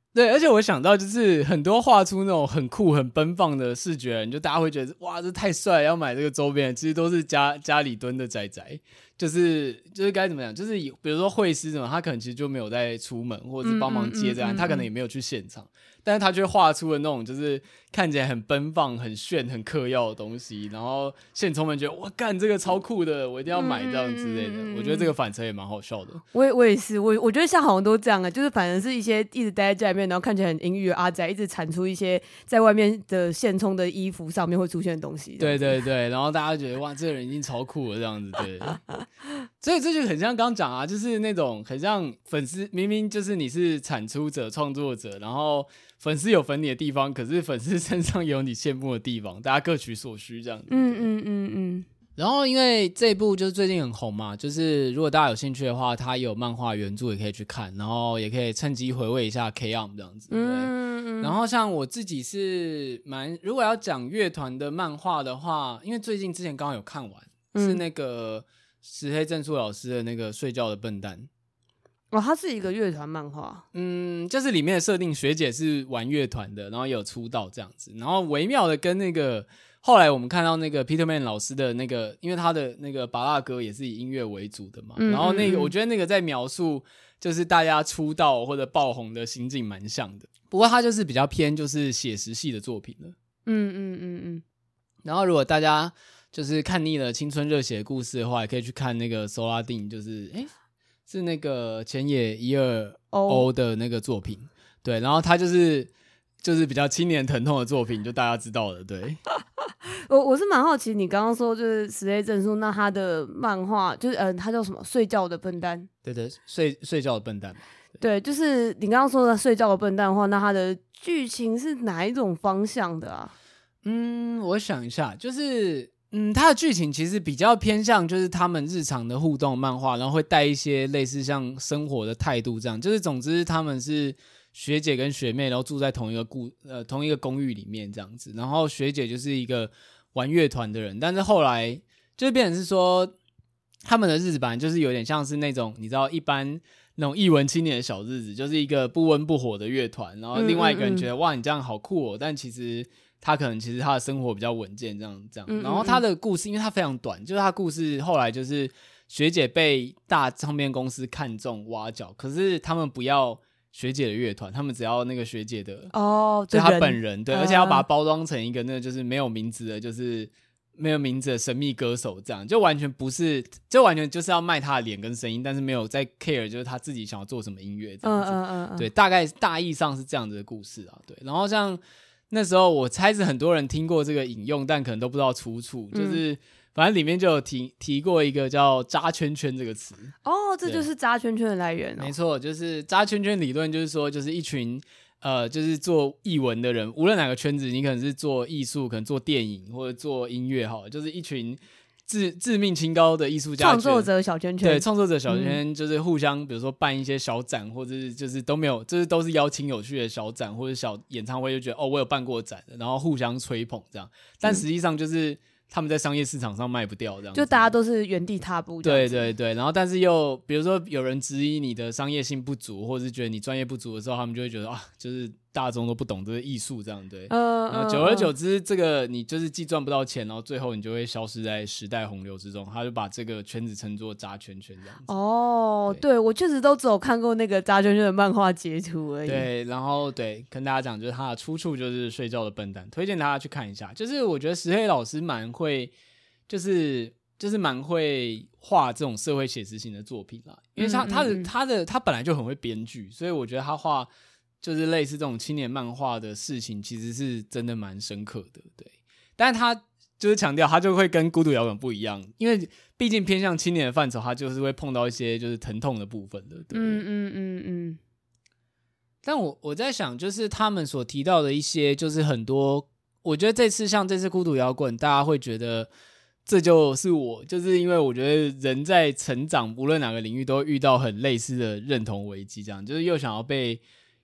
S1: 对，而且我想到就是很多画出那种很酷很奔放的视觉人，就大家会觉得哇这太帅了，要买这个周边，其实都是家家里蹲的宅宅，就是就是该怎么讲，就是比如说绘师什么，他可能其实就没有在出门或者是帮忙接这案，嗯嗯嗯嗯，他可能也没有去现场，但是他却画出了那种就是看起来很奔放很炫很嗑药的东西，然后现充们觉得哇干这个超酷的，我一定要买这样之类的，嗯嗯嗯，我觉得这个反差也蛮好笑的。
S2: 我也我也是，我我觉得像好像都这样啊，就是反正是一些一直待在家里面，然后看起来很阴郁的阿宅，一直产出一些在外面的现充的衣服上面会出现的东西。
S1: 对对对，然后大家觉得哇，这个人一定超酷的这样子，对。所以这就很像刚刚讲啊，就是那种很像粉丝明明就是你是产出者创作者，然后粉丝有粉你的地方，可是粉丝身上也有你羡慕的地方，大家各取所需这样子。嗯嗯嗯嗯。然后因为这一部就是最近很红嘛，就是如果大家有兴趣的话，它有漫画原著也可以去看，然后也可以趁机回味一下 K-On 这样子。对。嗯嗯。然后像我自己是蛮，如果要讲乐团的漫画的话，因为最近之前刚刚有看完，嗯，是那个石黑正树老师的那个睡觉的笨蛋。
S2: 哦，它是一个乐团漫画。
S1: 嗯，就是里面的设定，学姐是玩乐团的，然后也有出道这样子，然后微妙的跟那个后来我们看到那个 Peterman 老师的那个，因为他的那个芭乐歌也是以音乐为主的嘛，嗯嗯嗯，然后那个我觉得那个在描述就是大家出道或者爆红的心境蛮像的，不过他就是比较偏就是写实系的作品了。嗯嗯嗯嗯。然后如果大家就是看腻了青春热血的故事的话，也可以去看那个 Soladin， 就是诶是那个前野一二 O 的那个作品，对，然后他就是就是比较青年疼痛的作品，就大家知道了，对。
S2: 我我是蛮好奇，你刚刚说就是石黑正树，那他的漫画就是呃，他叫什么？睡觉的笨蛋。
S1: 对对，睡睡觉的笨蛋。
S2: 对，就是你刚刚说的睡觉的笨蛋的话，那他的剧情是哪一种方向的啊？
S1: 嗯，我想一下，就是嗯，它的剧情其实比较偏向就是他们日常的互动漫画，然后会带一些类似像生活的态度这样，就是总之他们是学姐跟学妹，然后住在同一个故呃同一个公寓里面这样子，然后学姐就是一个玩乐团的人，但是后来就变成是说他们的日子本来就是有点像是那种你知道一般那种艺文青年的小日子，就是一个不温不火的乐团，然后另外一个人觉得、嗯嗯嗯、哇你这样好酷哦，但其实他可能其实他的生活比较稳健这样这样，然后他的故事因为他非常短，就是他故事后来就是学姐被大唱片公司看中挖角，可是他们不要学姐的乐团，他们只要那个学姐的哦，就他本人对、呃，而且要把它包装成一个那个就是没有名字的，就是没有名字的神秘歌手，这样就完全不是，就完全就是要卖他的脸跟声音，但是没有在 care 就是他自己想要做什么音乐这样子，嗯嗯嗯，对，大概大意上是这样子的故事啊，对，然后像那时候我猜是很多人听过这个引用，但可能都不知道出处，就是反正里面就有提提过一个叫渣圈圈这个词
S2: 哦，这就是渣圈圈的来源哦。
S1: 没错，就是渣圈圈理论，就是说就是一群呃，就是做艺文的人，无论哪个圈子，你可能是做艺术，可能做电影或者做音乐，好，就是一群自自命清高的艺术家，
S2: 创作者小圈圈，
S1: 对，创作者小圈圈就是互相，比如说办一些小展，或者是就是都没有，就是都是邀请有趣的小展或者小演唱会，就觉得哦，我有办过展，然后互相吹捧这样，但实际上就是他们在商业市场上卖不掉这样子，
S2: 就大家都是原地踏步这样子，
S1: 对对对，然后但是又比如说有人质疑你的商业性不足，或者是觉得你专业不足的时候，他们就会觉得啊，就是大众都不懂这个艺术这样，对，嗯、呃，久而久之，这个你就是既赚不到钱，然后最后你就会消失在时代洪流之中，他就把这个圈子称作渣圈圈这样子。
S2: 哦，对，对我确实都只有看过那个渣圈圈的漫画截图而已。
S1: 对，然后对，跟大家讲，就是它的出处就是睡觉的笨蛋，推荐大家去看一下。就是我觉得石黑老师蛮会，就是就是蛮会画这种社会写实型的作品啦，因为他、嗯、他的他的他本来就很会编剧，所以我觉得他画就是类似这种青年漫画的事情，其实是真的蛮深刻的，对。但是他就是强调，他就会跟孤独摇滚不一样，因为毕竟偏向青年的范畴，他就是会碰到一些就是疼痛的部分的，对。嗯嗯嗯嗯。但我我在想，就是他们所提到的一些，就是很多，我觉得这次像这次孤独摇滚，大家会觉得这就是我，就是因为我觉得人在成长，无论哪个领域都会遇到很类似的认同危机，这样就是又想要被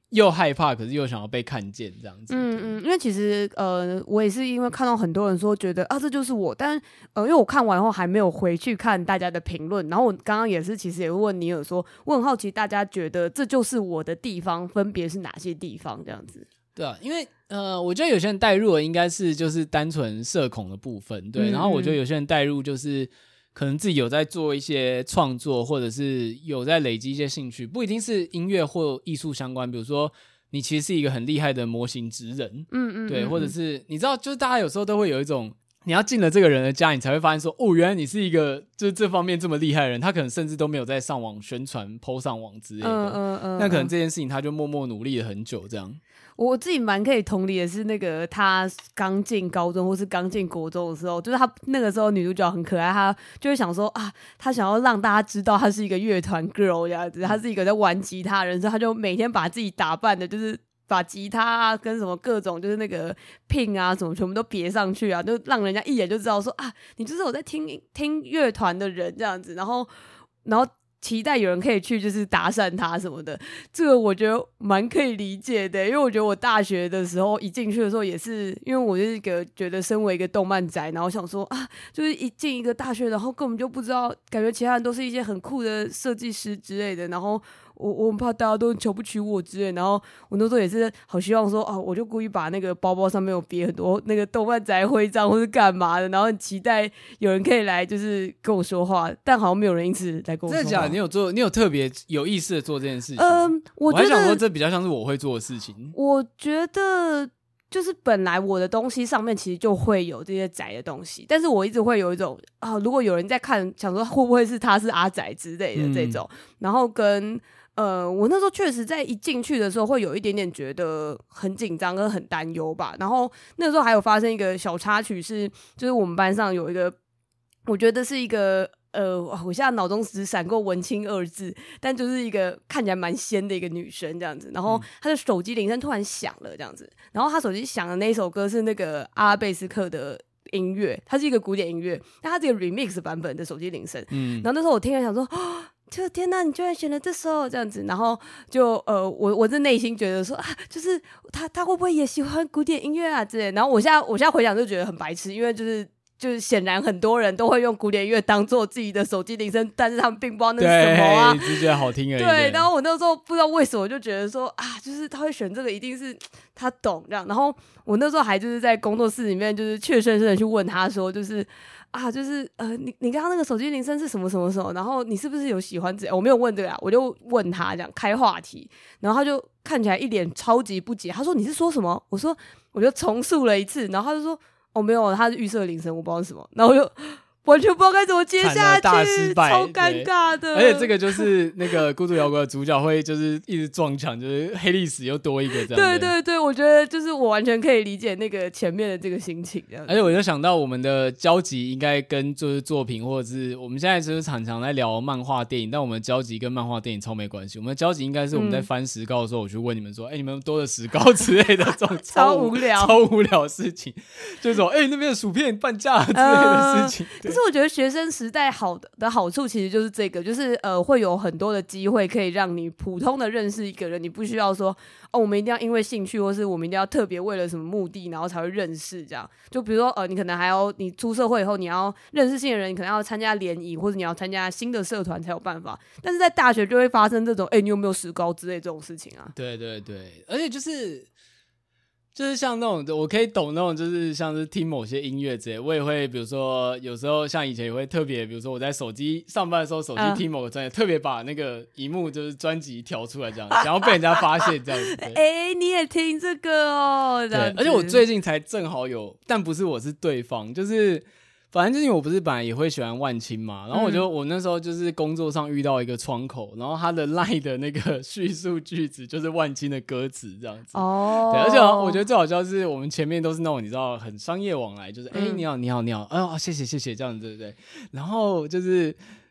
S1: 又害怕，可是又想要被看见这样子。
S2: 嗯嗯，因为其实呃，我也是因为看到很多人说觉得啊，这就是我，但呃，因为我看完后还没有回去看大家的评论，然后我刚刚也是其实也问尼尔说，我很好奇大家觉得这就是我的地方分别是哪些地方这样子。
S1: 对啊，因为呃，我觉得有些人带入的应该是就是单纯社恐的部分，对，嗯、然后我觉得有些人带入就是可能自己有在做一些创作，或者是有在累积一些兴趣，不一定是音乐或艺术相关，比如说你其实是一个很厉害的模型职人，嗯嗯，对，或者是你知道，就是大家有时候都会有一种。你要进了这个人的家，你才会发现说，哦，原来你是一个就是这方面这么厉害的人，他可能甚至都没有在上网宣传 po 上网之类的，嗯嗯嗯，那可能这件事情他就默默努力了很久这样。
S2: 我自己蛮可以同理的是，那个他刚进高中或是刚进国中的时候，就是他那个时候女主角很可爱，他就会想说啊，他想要让大家知道他是一个乐团 girl 这样子，他是一个在玩吉他的人，所以他就每天把自己打扮的，就是把吉他啊跟什么各种就是那个 pin 啊什么全部都别上去啊，就让人家一眼就知道说啊，你就是有在听听乐团的人这样子，然后然后。期待有人可以去就是搭讪他什么的，这个我觉得蛮可以理解的，因为我觉得我大学的时候一进去的时候也是，因为我就是一个觉得身为一个动漫宅，然后想说啊，就是一进一个大学，然后根本就不知道，感觉其他人都是一些很酷的设计师之类的，然后我我很怕大家都瞧不起我之类，然后我那时候也是好希望说啊，我就故意把那个包包上面有别很多那个动漫宅徽章或是干嘛的，然后很期待有人可以来就是跟我说话，但好像没有人因此来跟我说话。
S1: 真的假的？你有做？你有特别有意识的做这件事情？
S2: 嗯，我觉得
S1: 我还想说这比较像是我会做的事情。
S2: 我觉得就是本来我的东西上面其实就会有这些宅的东西，但是我一直会有一种啊，如果有人在看，想说会不会是他是阿宅之类的这种，嗯、然后跟。呃，我那时候确实在一进去的时候会有一点点觉得很紧张跟很担忧吧。然后那时候还有发生一个小插曲是，就是我们班上有一个，我觉得是一个呃，我现在脑中只闪过文青二字，但就是一个看起来蛮仙的一个女生这样子。然后她的手机铃声突然响了这样子，然后她手机响的那一首歌是那个阿拉贝斯克的音乐，它是一个古典音乐，但它是一个 remix 版本的手机铃声。嗯，然后那时候我听了想说。哦就天哪，你居然选了这首这样子，然后就呃，我我在内心觉得说啊，就是他他会不会也喜欢古典音乐啊之类的。然后我现在我现在回想就觉得很白痴，因为就是就是显然很多人都会用古典音乐当做自己的手机铃声，但是他们并不知道那是什么啊，
S1: 只是觉得好听而已。
S2: 对，然后我那时候不知道为什么，我就觉得说啊，就是他会选这个，一定是他懂这样。然后我那时候还就是在工作室里面，就是怯生生的去问他说，就是。啊，就是呃，你你刚刚那个手机铃声是什么什么什么？然后你是不是有喜欢这？我没有问这个啊，我就问他这样开话题，然后他就看起来一脸超级不解，他说你是说什么？我说我就重述了一次，然后他就说哦没有，他是预设铃声，我不知道是什么，然后我就。完全不知道该怎么接下去，
S1: 大失败，
S2: 超尴尬的。
S1: 而且这个就是那个孤独摇滚的主角会就是一直撞墙，就是黑历史又多一个这样。
S2: 对对对，我觉得就是我完全可以理解那个前面的这个心情这样。
S1: 而且我就想到我们的交集应该跟就是作品，或者是我们现在就是常常在聊漫画电影，但我们的交集跟漫画电影超没关系。我们的交集应该是我们在翻石膏的时候，我去问你们说，哎、欸，你们多的石膏之类的这种
S2: 超无聊、
S1: 超无聊的事情，就是说，哎、欸，那边的薯片半价之类的事情。
S2: 可、呃、是我觉得学生时代好的的好处其实就是这个，就是呃会有很多的机会可以让你普通的认识一个人，你不需要说哦我们一定要因为兴趣，或是我们一定要特别为了什么目的然后才会认识这样。就比如说呃你可能还要你出社会以后你要认识新的人，你可能要参加联谊，或者你要参加新的社团才有办法。但是在大学就会发生这种哎、欸、你有没有石膏之类这种事情啊。
S1: 对对对，而且就是就是像那种我可以懂那种就是像是听某些音乐之类，我也会比如说有时候像以前也会特别比如说我在手机上班的时候手机听某个专辑、嗯、特别把那个萤幕就是专辑调出来这样想要被人家发现这样子。哎、
S2: 欸、你也听这个哦。
S1: 对，而且我最近才正好有，但不是我是对方，就是反正就是因为我不是本来也会喜欢万青嘛，然后我就、嗯、我那时候就是工作上遇到一个窗口，然后他的 LINE 的那个叙述句子就是万青的歌词这样子。哦，对，而且我觉得最好笑是我们前面都是那种你知道很商业往来，就是哎、嗯欸、你好你好你好，哎、哦、谢谢谢谢这样子，对不对？然后就是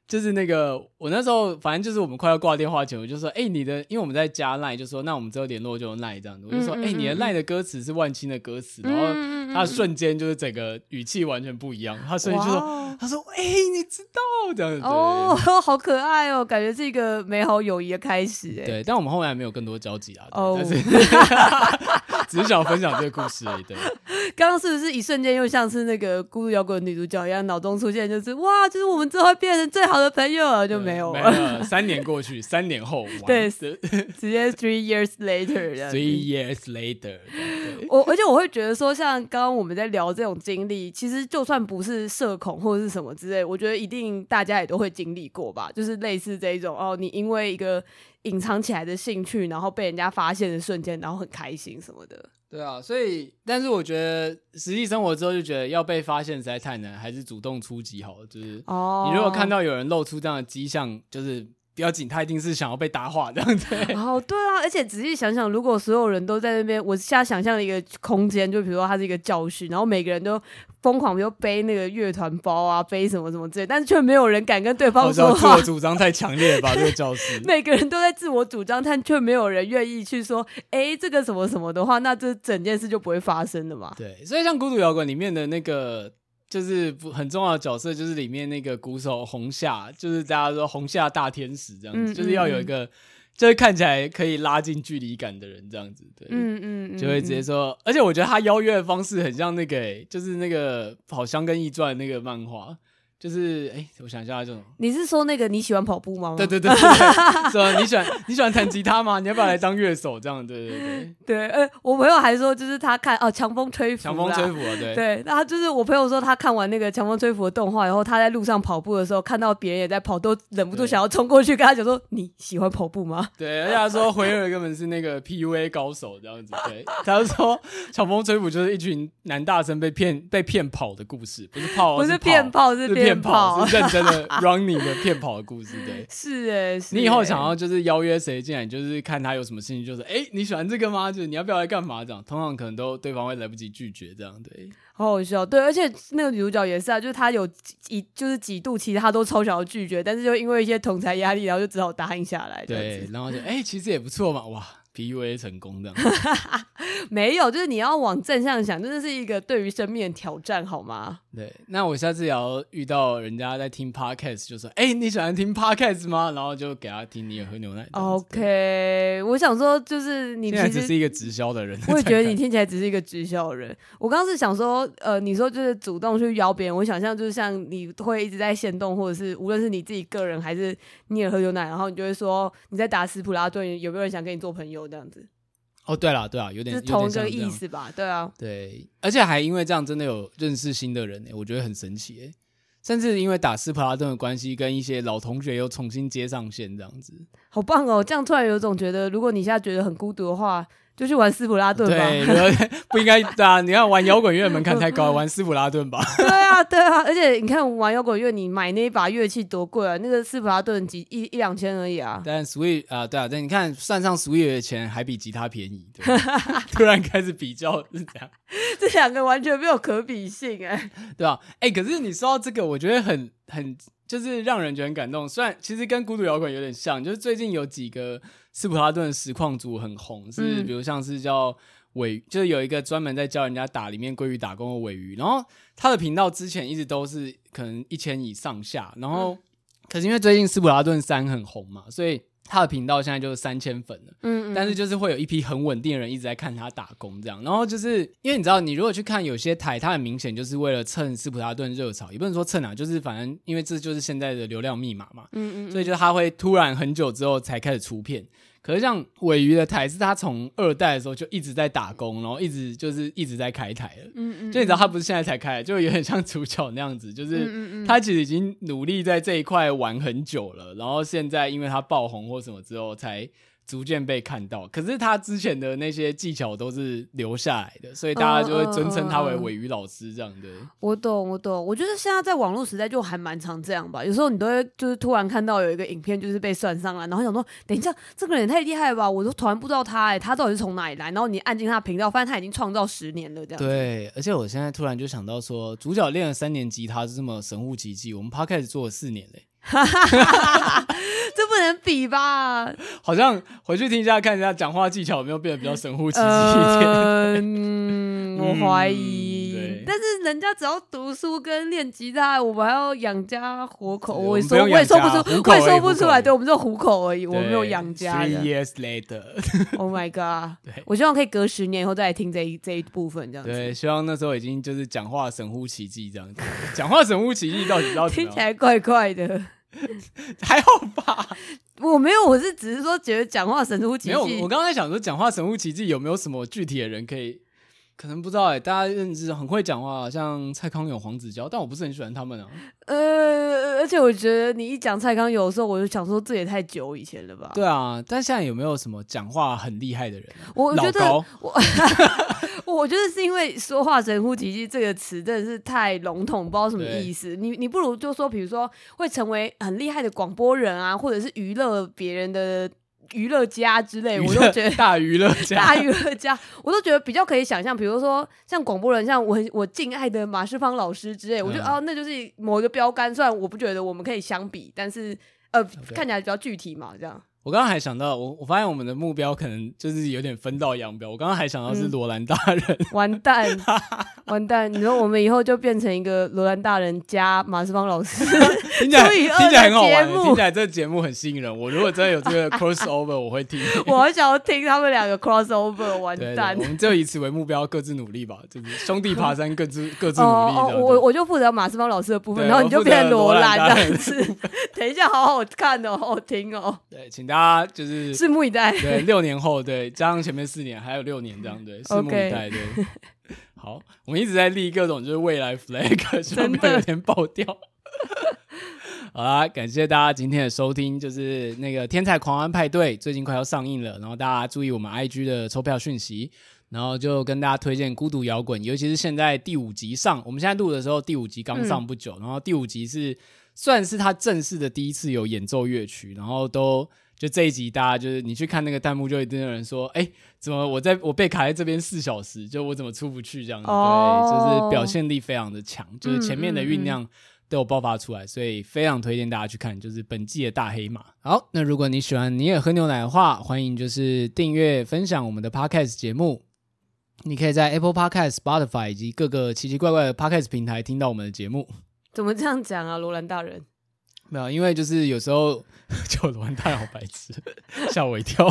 S1: 就是那个我那时候反正就是我们快要挂电话前，我就说哎、欸、你的因为我们在加 LINE 就说那我们之后联络就用 LINE 这样子，我就说哎、欸、你的 LINE 的歌词是万青的歌词，然后他瞬间就是整个语气完全不一样，他所以就说他说哎、欸、你知道这样子
S2: 哦，好可爱哦，感觉是一个美好友谊的开始哎。
S1: 对，但我们后面还没有更多交集啊，
S2: 哦，
S1: 但是只是想分享这个故事而已。对，
S2: 刚刚是不是一瞬间又像是那个孤独摇滚女主角一样，脑中出现就是哇，就是我们之后会变成最好的朋友了，就没有了。
S1: 没有，三年过去，三年后，
S2: 对，直接 three years later，three
S1: years later。
S2: 我而且我会觉得说，像刚刚我们在聊这种经历，其实就算不是社恐或者是什么之类，我觉得一定大家也都会经历过吧，就是类似这一种哦，你因为一个隐藏起来的兴趣，然后被人家发现的瞬间，然后很开心什么的。
S1: 对啊，所以但是我觉得实际生活之后就觉得要被发现实在太难，还是主动出击好了。就是你如果看到有人露出这样的迹象，就是不要紧，他一定是想要被搭话这样子。
S2: 哦，对啊，而且仔细想想，如果所有人都在那边，我现在想象的一个空间，就比如说它是一个教室，然后每个人都疯狂就背那个乐团包啊，背什么什么之类，但是却没有人敢跟对方说话。
S1: 自我主张太强烈了吧？这个教室，
S2: 每个人都在自我主张，但却没有人愿意去说，哎，这个什么什么的话，那这整件事就不会发生了嘛。
S1: 对，所以像孤独摇滚里面的那个。就是很重要的角色，就是里面那个鼓手红夏，就是大家说红夏大天使这样子，嗯嗯嗯，就是要有一个，就是看起来可以拉近距离感的人这样子，对，嗯嗯嗯，就会直接说，而且我觉得他邀约的方式很像那个、欸，就是那个跑香根驿传那个漫画。就是哎、欸，我想一下这种，
S2: 你是说那个你喜欢跑步吗？
S1: 对对对对对，说你喜欢你喜欢弹吉他吗？你要不要来当乐手？这样，对对对
S2: 对。呃，我朋友还说，就是他看哦，强风吹拂，
S1: 强风吹拂啊，对
S2: 对。那他就是我朋友说，他看完那个强风吹拂的动画以后，他在路上跑步的时候，看到别人也在跑，都忍不住想要冲过去跟他讲说：“你喜欢跑步吗？”
S1: 对，而且他说辉尔根本是那个 P U A 高手这样子，对。他就说强风吹拂就是一群男大生被骗被骗跑的故事，不是炮，
S2: 不是骗炮，
S1: 是
S2: 骗
S1: 炮，是认真的 running 的骗跑的故事，对，
S2: 是哎，是。
S1: 你以后想要就是邀约谁进来，你就是看他有什么兴趣，就是哎、欸，你喜欢这个吗？就是你要不要来干嘛？这样，通常可能都对方会来不及拒绝，这样对。
S2: 好好笑，对，而且那个女主角也是啊，就是她有几就是几度，其实她都超想要拒绝，但是就因为一些同侪压力，然后就只好答应下来。
S1: 对，然后就哎、欸，其实也不错嘛，哇 ，P U A 成功这样。
S2: 没有，就是你要往正向想，真的是一个对于生命的挑战，好吗？
S1: 对，那我下次也要遇到人家在听 podcast， 就说：“哎、欸，你喜欢听 podcast 吗？”然后就给他听你也喝牛奶。
S2: OK， 我想说，就是你其实
S1: 现在只是一个直销的人，
S2: 我也觉得你听起来只是一个直销的人。我刚刚是想说，呃，你说就是主动去邀别人，我想象就是像你会一直在限动，或者是无论是你自己个人还是你也喝牛奶，然后你就会说你在打斯普拉顿，有没有人想跟你做朋友这样子？
S1: 哦，对啦，对啦，有点
S2: 是同一个意思吧？对啊，
S1: 对，而且还因为这样真的有认识新的人欸，我觉得很神奇欸。甚至因为打斯普拉顿的关系，跟一些老同学又重新接上线，这样子，
S2: 好棒哦！这样突然有种觉得，如果你现在觉得很孤独的话，就去玩斯普拉顿吧。
S1: 对，不应该对啊！你看玩摇滚乐门槛太高，玩斯普拉顿吧。
S2: 对啊，对啊，而且你看玩摇滚乐，你买那一把乐器多贵啊！那个斯普拉顿几一一两千而已啊。
S1: 但 Switch 啊、呃，对啊，但你看算上 Switch 的钱还比吉他便宜，对突然开始比较是这样，
S2: 这两个完全没有可比性哎、欸，
S1: 对吧？哎、欸，可是你说到这个，我觉得很很。就是让人觉得很感动，虽然其实跟孤独摇滚有点像，就是最近有几个斯普拉顿的实况组很红，是比如像是叫尾，就是有一个专门在教人家打里面鲑鱼打工的尾鱼，然后他的频道之前一直都是可能一千以上下，然后、嗯、可是因为最近斯普拉顿三很红嘛，所以他的频道现在就是三千粉了，嗯嗯，但是就是会有一批很稳定的人一直在看他打工这样，然后就是因为你知道，你如果去看有些台，它很明显就是为了蹭斯普拉顿热潮，也不能说蹭啊，就是反正因为这就是现在的流量密码嘛，嗯嗯，所以就他会突然很久之后才开始出片。可是像尾鱼的台是他从二代的时候就一直在打工，然后一直就是一直在开台了，嗯嗯，就你知道他不是现在才开，就有点像主角那样子，就是他其实已经努力在这一块玩很久了，然后现在因为他爆红或什么之后才逐渐被看到，可是他之前的那些技巧都是留下来的，所以大家就会尊称他为尾鱼老师这样的。
S2: 我懂我懂，我觉得现在在网络时代就还蛮常这样吧，有时候你都会就是突然看到有一个影片就是被算上来，然后想说等一下这个人也太厉害了吧，我都突然不知道他哎、欸，他到底是从哪里来，然后你按进他的频道发现他已经创造十年了这样。
S1: 对，而且我现在突然就想到说，主角练了三年吉他是这么神乎其技，我们 Podcast 做了四年嘞、欸。
S2: 这不能比吧？
S1: 好像回去听一下，看一下讲话技巧有没有变得比较神乎其技一点。呃、
S2: 嗯，我怀疑、
S1: 嗯。
S2: 但是人家只要读书跟练吉他，我们还要养家活口，
S1: 我
S2: 也说我也说不出，我也说不出来。对，我们就糊口而已，我没有养家的。
S1: Three years later
S2: ，Oh my god！ 我希望可以隔十年以后再来听这一这一部分，这样子。
S1: 对，希望那时候已经就是讲话神乎其技这样子。讲话神乎其技到底知道怎么样？
S2: 听起来怪怪的。
S1: 还好吧，
S2: 我没有，我是只是说觉得讲话神乎其技。
S1: 没有，我刚才想说讲话神乎其技有没有什么具体的人可以，可能不知道哎、欸，大家认知很会讲话，像蔡康永、黄子佼，但我不是很喜欢他们啊。
S2: 呃，而且我觉得你一讲蔡康永的时候，我就想说这也太久以前了吧？
S1: 对啊，但现在有没有什么讲话很厉害的人、啊？
S2: 我觉得
S1: 老高
S2: 我我觉得是因为说话神乎其技这个词真的是太笼统，不知道什么意思。你你不如就说，比如说会成为很厉害的广播人啊，或者是娱乐别人的娱乐家之类，我都觉得
S1: 大娱乐家，
S2: 大娱乐家，我都觉得比较可以想象。比如说像广播人，像我我敬爱的马世芳老师之类，我觉得、嗯、哦，那就是某一个标杆。虽然我不觉得我们可以相比，但是呃， okay. 看起来比较具体嘛，这样。
S1: 我刚刚还想到，我我发现我们的目标可能就是有点分道扬镳。我刚刚还想到是罗兰大人，嗯、
S2: 完蛋，完蛋！你说我们以后就变成一个罗兰大人加马世芳老师，
S1: 听起来听起来很好玩，听起来这个节目很吸引人。我如果真的有这个 crossover， 我会听。
S2: 我很想要听他们两个 crossover， 完蛋！
S1: 对对，我们就以此为目标，各自努力吧，就是兄弟爬山，各自各自努力。哦
S2: 哦，我我就负责马世芳老师的部分，然后你就变成罗兰这样子。等一下，好好看哦，好好听哦。
S1: 对，请大家就是
S2: 拭目以待。
S1: 对，六年后，对，加上前面四年，还有六年这样，对，拭目以待。对，好，我们一直在立各种就是未来 flag， 希望不要有点爆掉。好啦，感谢大家今天的收听，就是那个《天才狂欢派对》最近快要上映了，然后大家注意我们 I G 的抽票讯息，然后就跟大家推荐《孤独摇滚》，尤其是现在第五集上，我们现在录的时候第五集刚上不久，嗯、然后第五集是算是他正式的第一次有演奏乐曲，然后都。就这一集，大家就是你去看那个弹幕，就一定有人说：“哎、欸，怎么我在我被卡在这边四小时，就我怎么出不去？”这样子， oh. 对，就是表现力非常的强，就是前面的酝酿都有爆发出来，所以非常推荐大家去看，就是本季的大黑马。好，那如果你喜欢你也喝牛奶的话，欢迎就是订阅分享我们的 Podcast 节目。你可以在 Apple Podcast、Spotify 以及各个奇奇怪怪的 Podcast 平台听到我们的节目。
S2: 怎么这样讲啊，罗兰大人？
S1: 没有，因为就是有时候就罗兰大人好白痴，吓我一跳。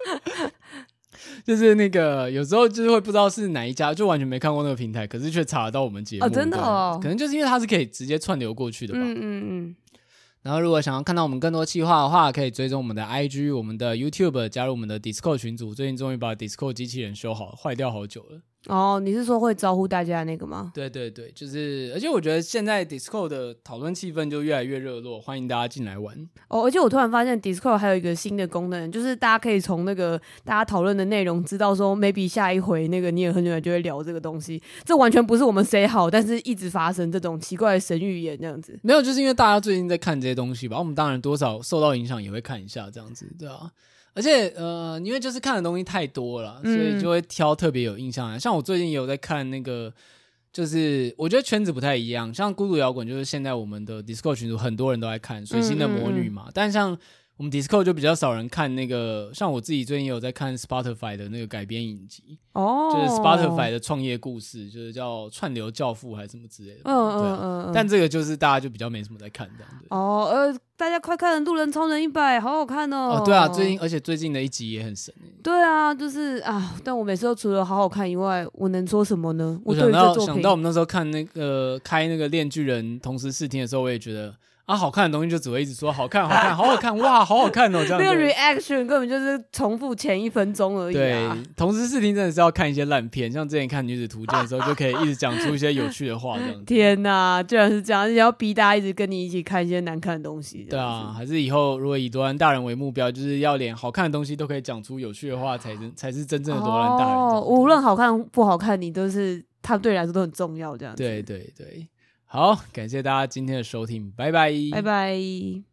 S1: 就是那个有时候就是会不知道是哪一家，就完全没看过那个平台，可是却查得到我们节目。
S2: 哦，真的哦，
S1: 可能就是因为它是可以直接串流过去的吧。
S2: 嗯嗯嗯。
S1: 然后如果想要看到我们更多企划的话，可以追踪我们的 I G、我们的 YouTube， 加入我们的 Discord 群组。最近终于把 Discord 机器人修好，坏掉好久了。
S2: 哦，你是说会招呼大家的那个吗？
S1: 对对对，就是而且我觉得现在 Discord 的讨论气氛就越来越热络，欢迎大家进来玩。
S2: 哦，而且我突然发现 Discord 还有一个新的功能，就是大家可以从那个大家讨论的内容知道说 maybe 下一回那个你也很久就会聊这个东西，这完全不是我们 say 好，但是一直发生这种奇怪的神预言这样子。
S1: 没有，就是因为大家最近在看这些东西吧，我们当然多少受到影响也会看一下这样子，对啊。而且呃，因为就是看的东西太多了，所以就会挑特别有印象的、嗯、像我最近也有在看那个，就是我觉得圈子不太一样，像孤独摇滚就是现在我们的 Discord 群组很多人都在看水星的魔女嘛、嗯嗯嗯、但像我们 Discord 就比较少人看那个，像我自己最近也有在看 Spotify 的那个改编影集哦，就是 Spotify 的创业故事，就是叫串流教父还是什么之类的，嗯嗯嗯嗯，但这个就是大家就比较没什么在看这样子
S2: 哦，呃，大家快看路人超人一百，好好看哦，
S1: 哦对啊，最近而且最近的一集也很神耶，
S2: 对啊，就是啊，但我每次都除了好好看以外，我能说什么呢？
S1: 我想到想到我们那时候看那个开那个链巨人同时试听的时候，我也觉得。啊，好看的东西就只会一直说好看好看好好看哇好好看哦，这样
S2: 那个 reaction 根本就是重复前一分钟而已啊。
S1: 对，同时视听真的是要看一些烂片，像之前看女子图鉴的时候就可以一直讲出一些有趣的话这样子。
S2: 天哪，居然是这样，而且要逼大家一直跟你一起看一些难看的东西。
S1: 对啊，还是以后如果以罗兰大人为目标，就是要连好看的东西都可以讲出有趣的话，才是才是真正的罗兰大人。哦，
S2: 无论好看不好看，你都是他对你来说都很重要这样子。
S1: 对对对。好，感谢大家今天的收听，拜拜，
S2: 拜拜。